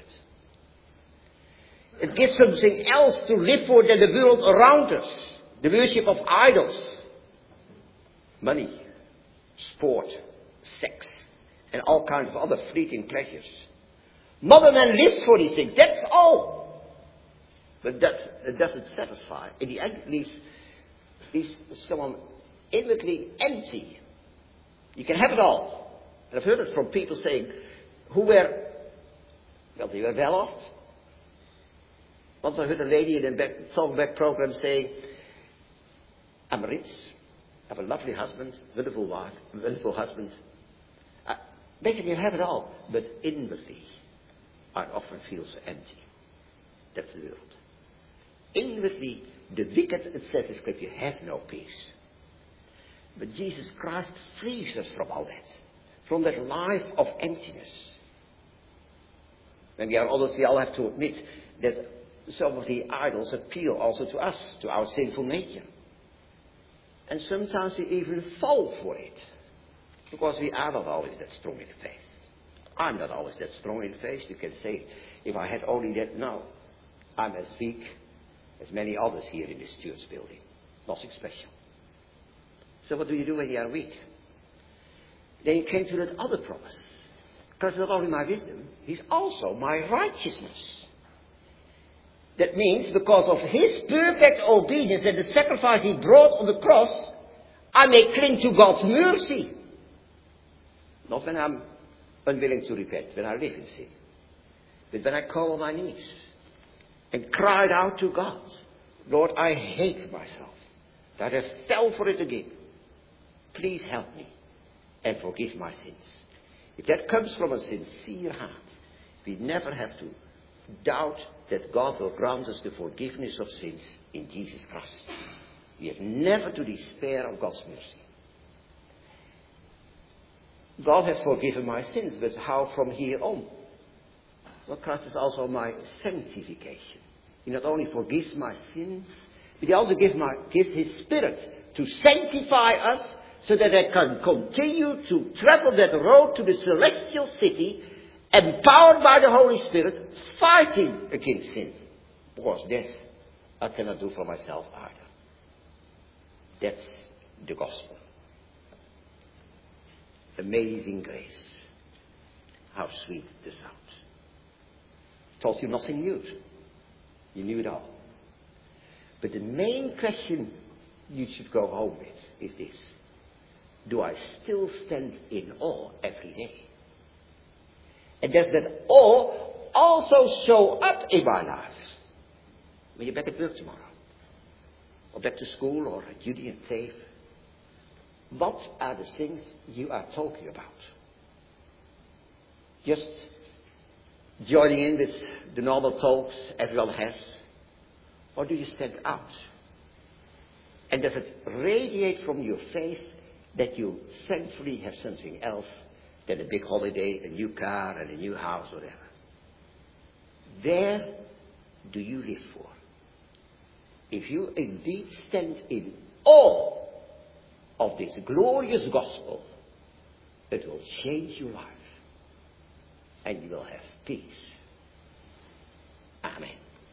It gives something else to live for than the world around us. The worship of idols. Money, sport, sex, and all kinds of other fleeting pleasures. Modern man lives for these things, that's all. But that doesn't satisfy. In the end, it leaves someone inwardly empty. You can have it all. And I've heard it from people saying, they were well off. Once I heard a lady in a talkback program saying, I'm rich, I have a lovely husband, wonderful wife, wonderful husband. Basically, I have it all, but inwardly, I often feel so empty. That's the world. Inwardly, the wicked, it says in Scripture, has no peace. But Jesus Christ frees us from all that, from that life of emptiness. When we are honest, we all have to admit that some of the idols appeal also to us, to our sinful nature. And sometimes we even fall for it, because we are not always that strong in the faith. I'm not always that strong in the faith. You can say, if I had only that, no, I'm as weak as many others here in this church building. Nothing special. So what do you do when you are weak? Then you came to that other promise. Because not only my wisdom, He's also my righteousness. That means because of His perfect obedience and the sacrifice He brought on the cross, I may cling to God's mercy. Not when I'm unwilling to repent, when I live in sin. But when I call on my knees and cried out to God, Lord, I hate myself, that I fell for it again. Please help me and forgive my sins. If that comes from a sincere heart, we never have to doubt that God will grant us the forgiveness of sins in Jesus Christ. We have never to despair of God's mercy. God has forgiven my sins, but how from here on? Well, Christ is also my sanctification. He not only forgives my sins, but He also gives His Spirit to sanctify us, so that I can continue to travel that road to the celestial city, empowered by the Holy Spirit, fighting against sin. Because that I cannot do for myself either. That's the gospel. Amazing grace. How sweet the sound. Told you nothing new. You knew it all. But the main question you should go home with is this. Do I still stand in awe every day? And does that awe also show up in my life? When you're back at work tomorrow, or back to school, or at duty and faith, what are the things you are talking about? Just joining in with the normal talks everyone has? Or do you stand out? And does it radiate from your faith that you thankfully have something else than a big holiday, a new car, and a new house, whatever? There do you live for? If you indeed stand in awe of this glorious gospel, It will change your life. And you will have peace. Amen.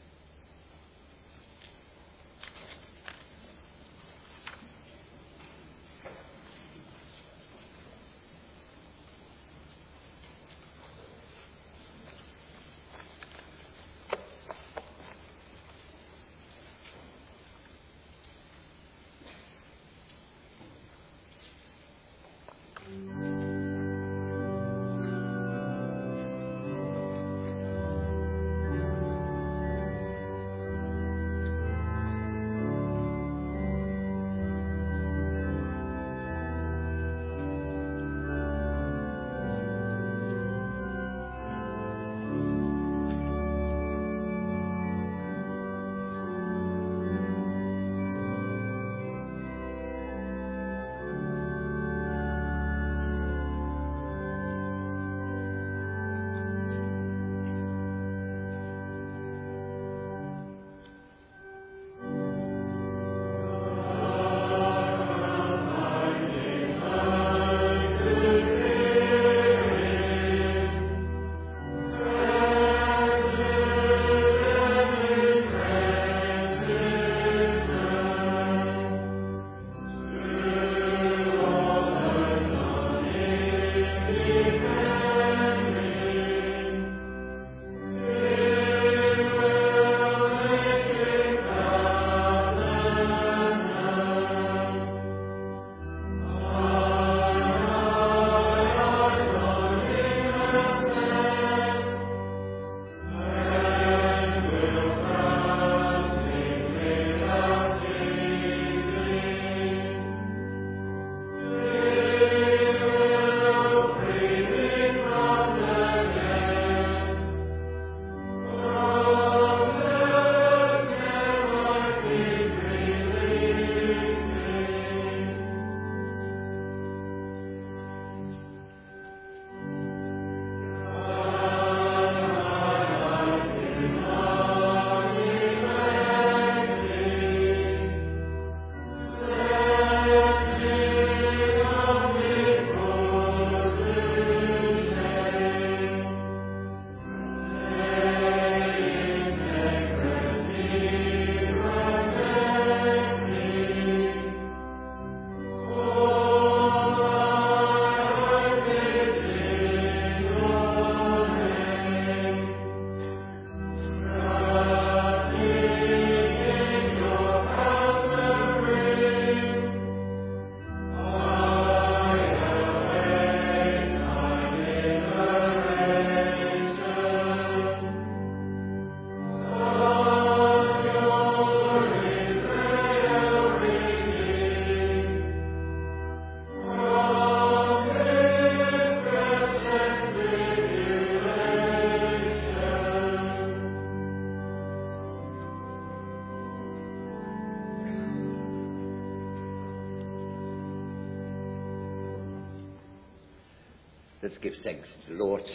Let's give thanks to the Lord.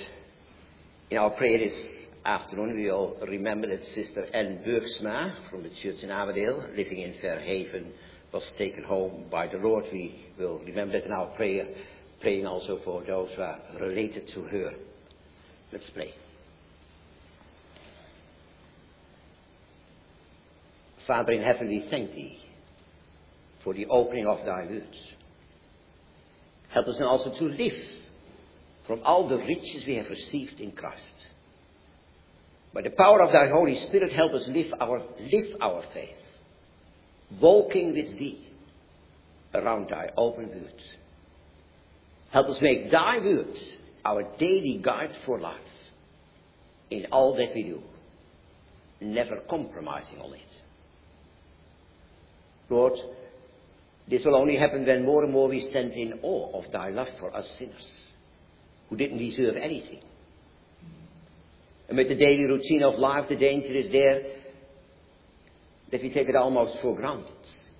In our prayer this afternoon, we all remember that Sister Anne Burgsma from the church in Averdale, living in Fairhaven, was taken home by the Lord. We will remember that in our prayer, praying also for those who are related to her. Let's pray. Father in heaven, we thank Thee for the opening of Thy words. Help us now also to live from all the riches we have received in Christ. By the power of Thy Holy Spirit, help us live our faith, walking with Thee around Thy open words. Help us make Thy words our daily guide for life in all that we do, never compromising on it. Lord, this will only happen when more and more we stand in awe of Thy love for us sinners, who didn't deserve anything. And with the daily routine of life, the danger is there that we take it almost for granted.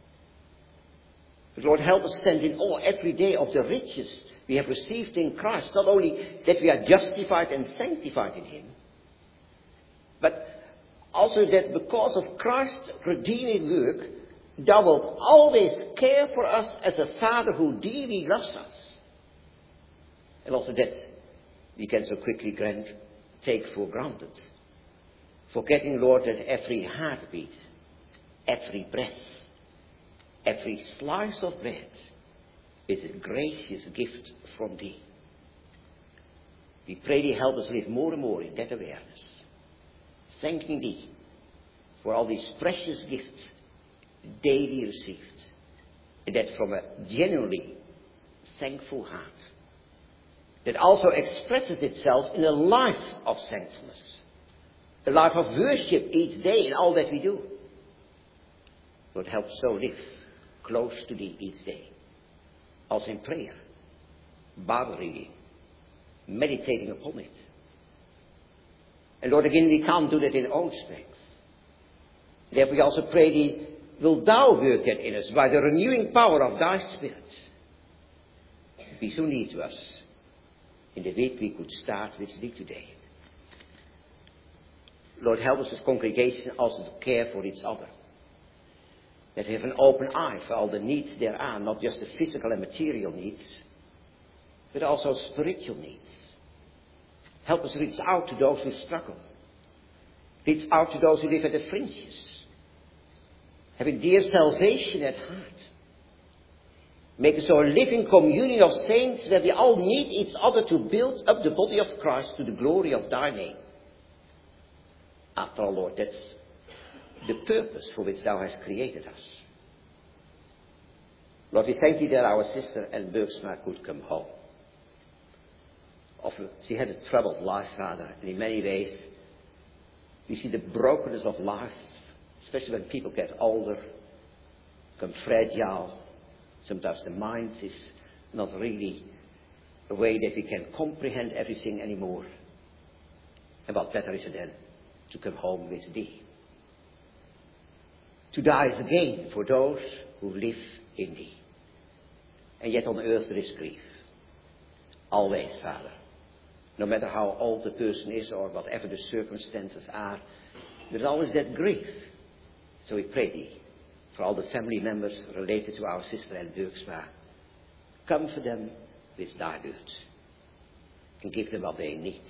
But Lord, help us stand in awe every day of the riches we have received in Christ. Not only that we are justified and sanctified in Him, but also that because of Christ's redeeming work, Thou wilt always care for us as a Father who dearly loves us. and also that we can so quickly take for granted. Forgetting, Lord, that every heartbeat, every breath, every slice of bread is a gracious gift from Thee. We pray Thee help us live more and more in that awareness, thanking Thee for all these precious gifts daily received, and that from a genuinely thankful heart that also expresses itself in a life of thankfulness, a life of worship each day in all that we do. Lord, help us so live close to Thee each day, also in prayer, Bible reading, meditating upon it. And Lord, again, we can't do that in our own strength. Therefore, we also pray Thee, will Thou work that in us by the renewing power of Thy Spirit. Be so near to us in the week we could start with Thee today. Lord, help us as congregation also to care for each other. That we have an open eye for all the needs there are, not just the physical and material needs, but also spiritual needs. Help us reach out to those who struggle. Reach out to those who live at the fringes, having dear salvation at heart. Make us a living communion of saints where we all need each other to build up the body of Christ to the glory of Thy name. After all, Lord, that's the purpose for which Thou hast created us. Lord, we thank Thee that our sister Anne Bergsma could come home. Often she had a troubled life, Father, and in many ways we see the brokenness of life, especially when people get older, become fragile. Sometimes the mind is not really a way that we can comprehend everything anymore. And what better is it then to come home with Thee? To die is a gain for those who live in Thee. And yet on earth there is grief. Always, Father. No matter how old the person is or whatever the circumstances are, there's always that grief. So we pray Thee for all the family members related to our sister Anne Bergsma. Comfort them with Thy words and give them what they need.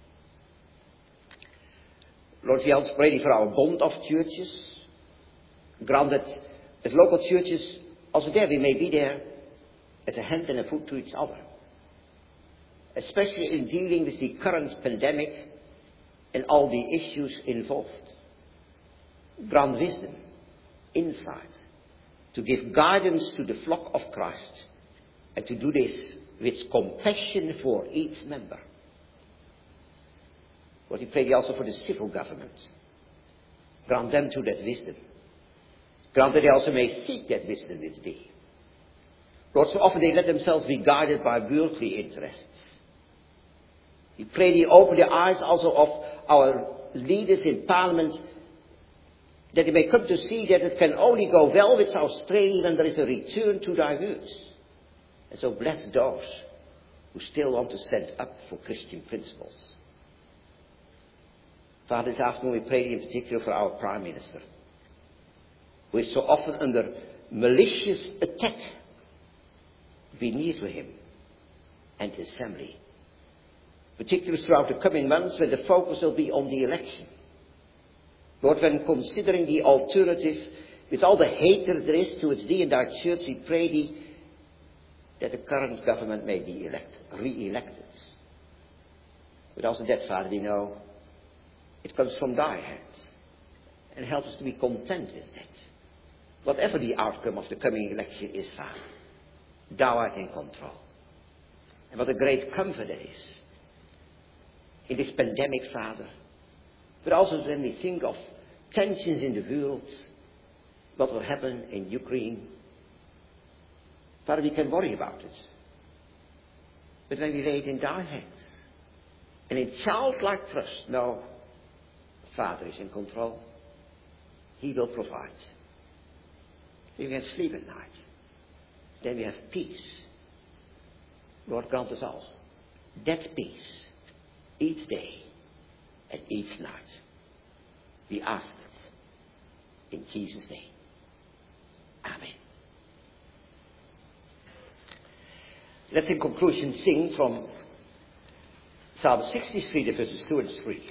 Lord, we also pray Thee for our bond of churches. Grant that as local churches, also there we may be there as a hand and a foot to each other. Especially in dealing with the current pandemic and all the issues involved. Grant wisdom, insight, to give guidance to the flock of Christ, and to do this with compassion for each member. Lord, we pray Thee also for the civil government. Grant them to that wisdom. Grant that they also may seek that wisdom with Thee. Lord, so often they let themselves be guided by worldly interests. We pray Thee open the eyes also of our leaders in Parliament, that they may come to see that it can only go well with Australia when there is a return to Thy words. And so bless those who still want to stand up for Christian principles. Father, this afternoon we pray Thee in particular for our Prime Minister, who is so often under malicious attack. Be near to him and his family, particularly throughout the coming months when the focus will be on the election. Lord, when considering the alternative, with all the hatred there is towards Thee and Thy church, we pray Thee that the current government may be re-elected. But also that, Father, we know it comes from Thy hands. And help us to be content with that. Whatever the outcome of the coming election is, Father, Thou art in control. And what a great comfort that is in this pandemic, Father. But also when we think of tensions in the world, what will happen in Ukraine, Father, we can worry about it. But when we lay it in Thy hands, and in childlike trust, no, Father is in control. He will provide. We can sleep at night. Then we have peace. Lord, grant us all that peace each day and each night. We ask it in Jesus' name. Amen. Let's in conclusion sing from Psalm 63, the verses 2 and 3.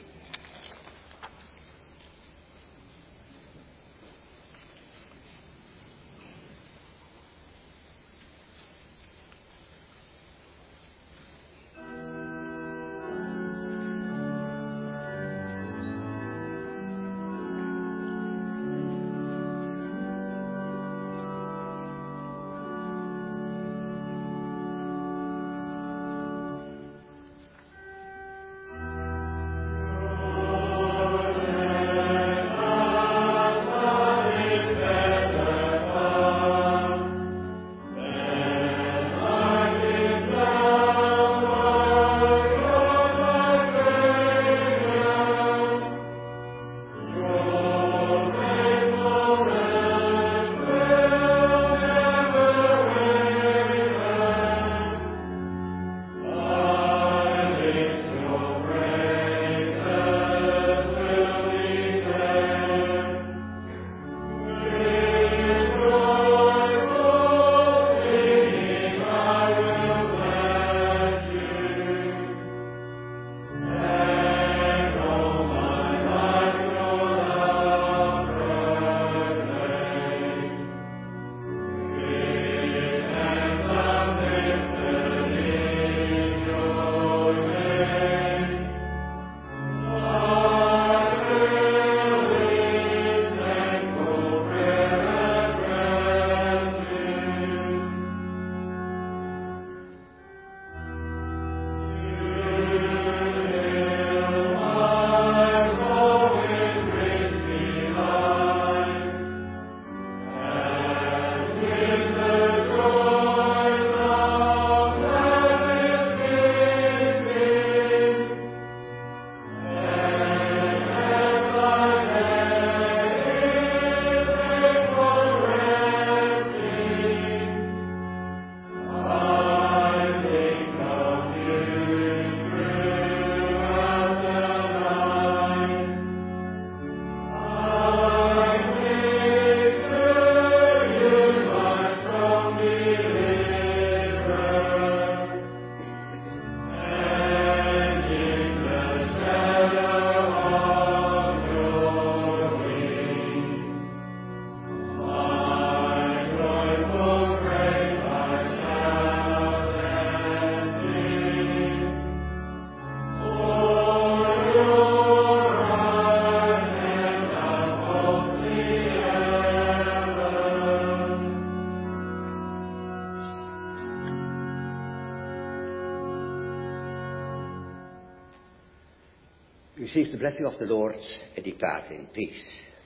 Receive the blessing of the Lord and depart in peace.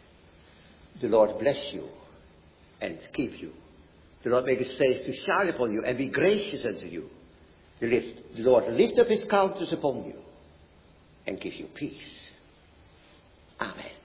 The Lord bless you and keep you. The Lord make his face to shine upon you and be gracious unto you. The Lord lift up his countenance upon you and give you peace. Amen.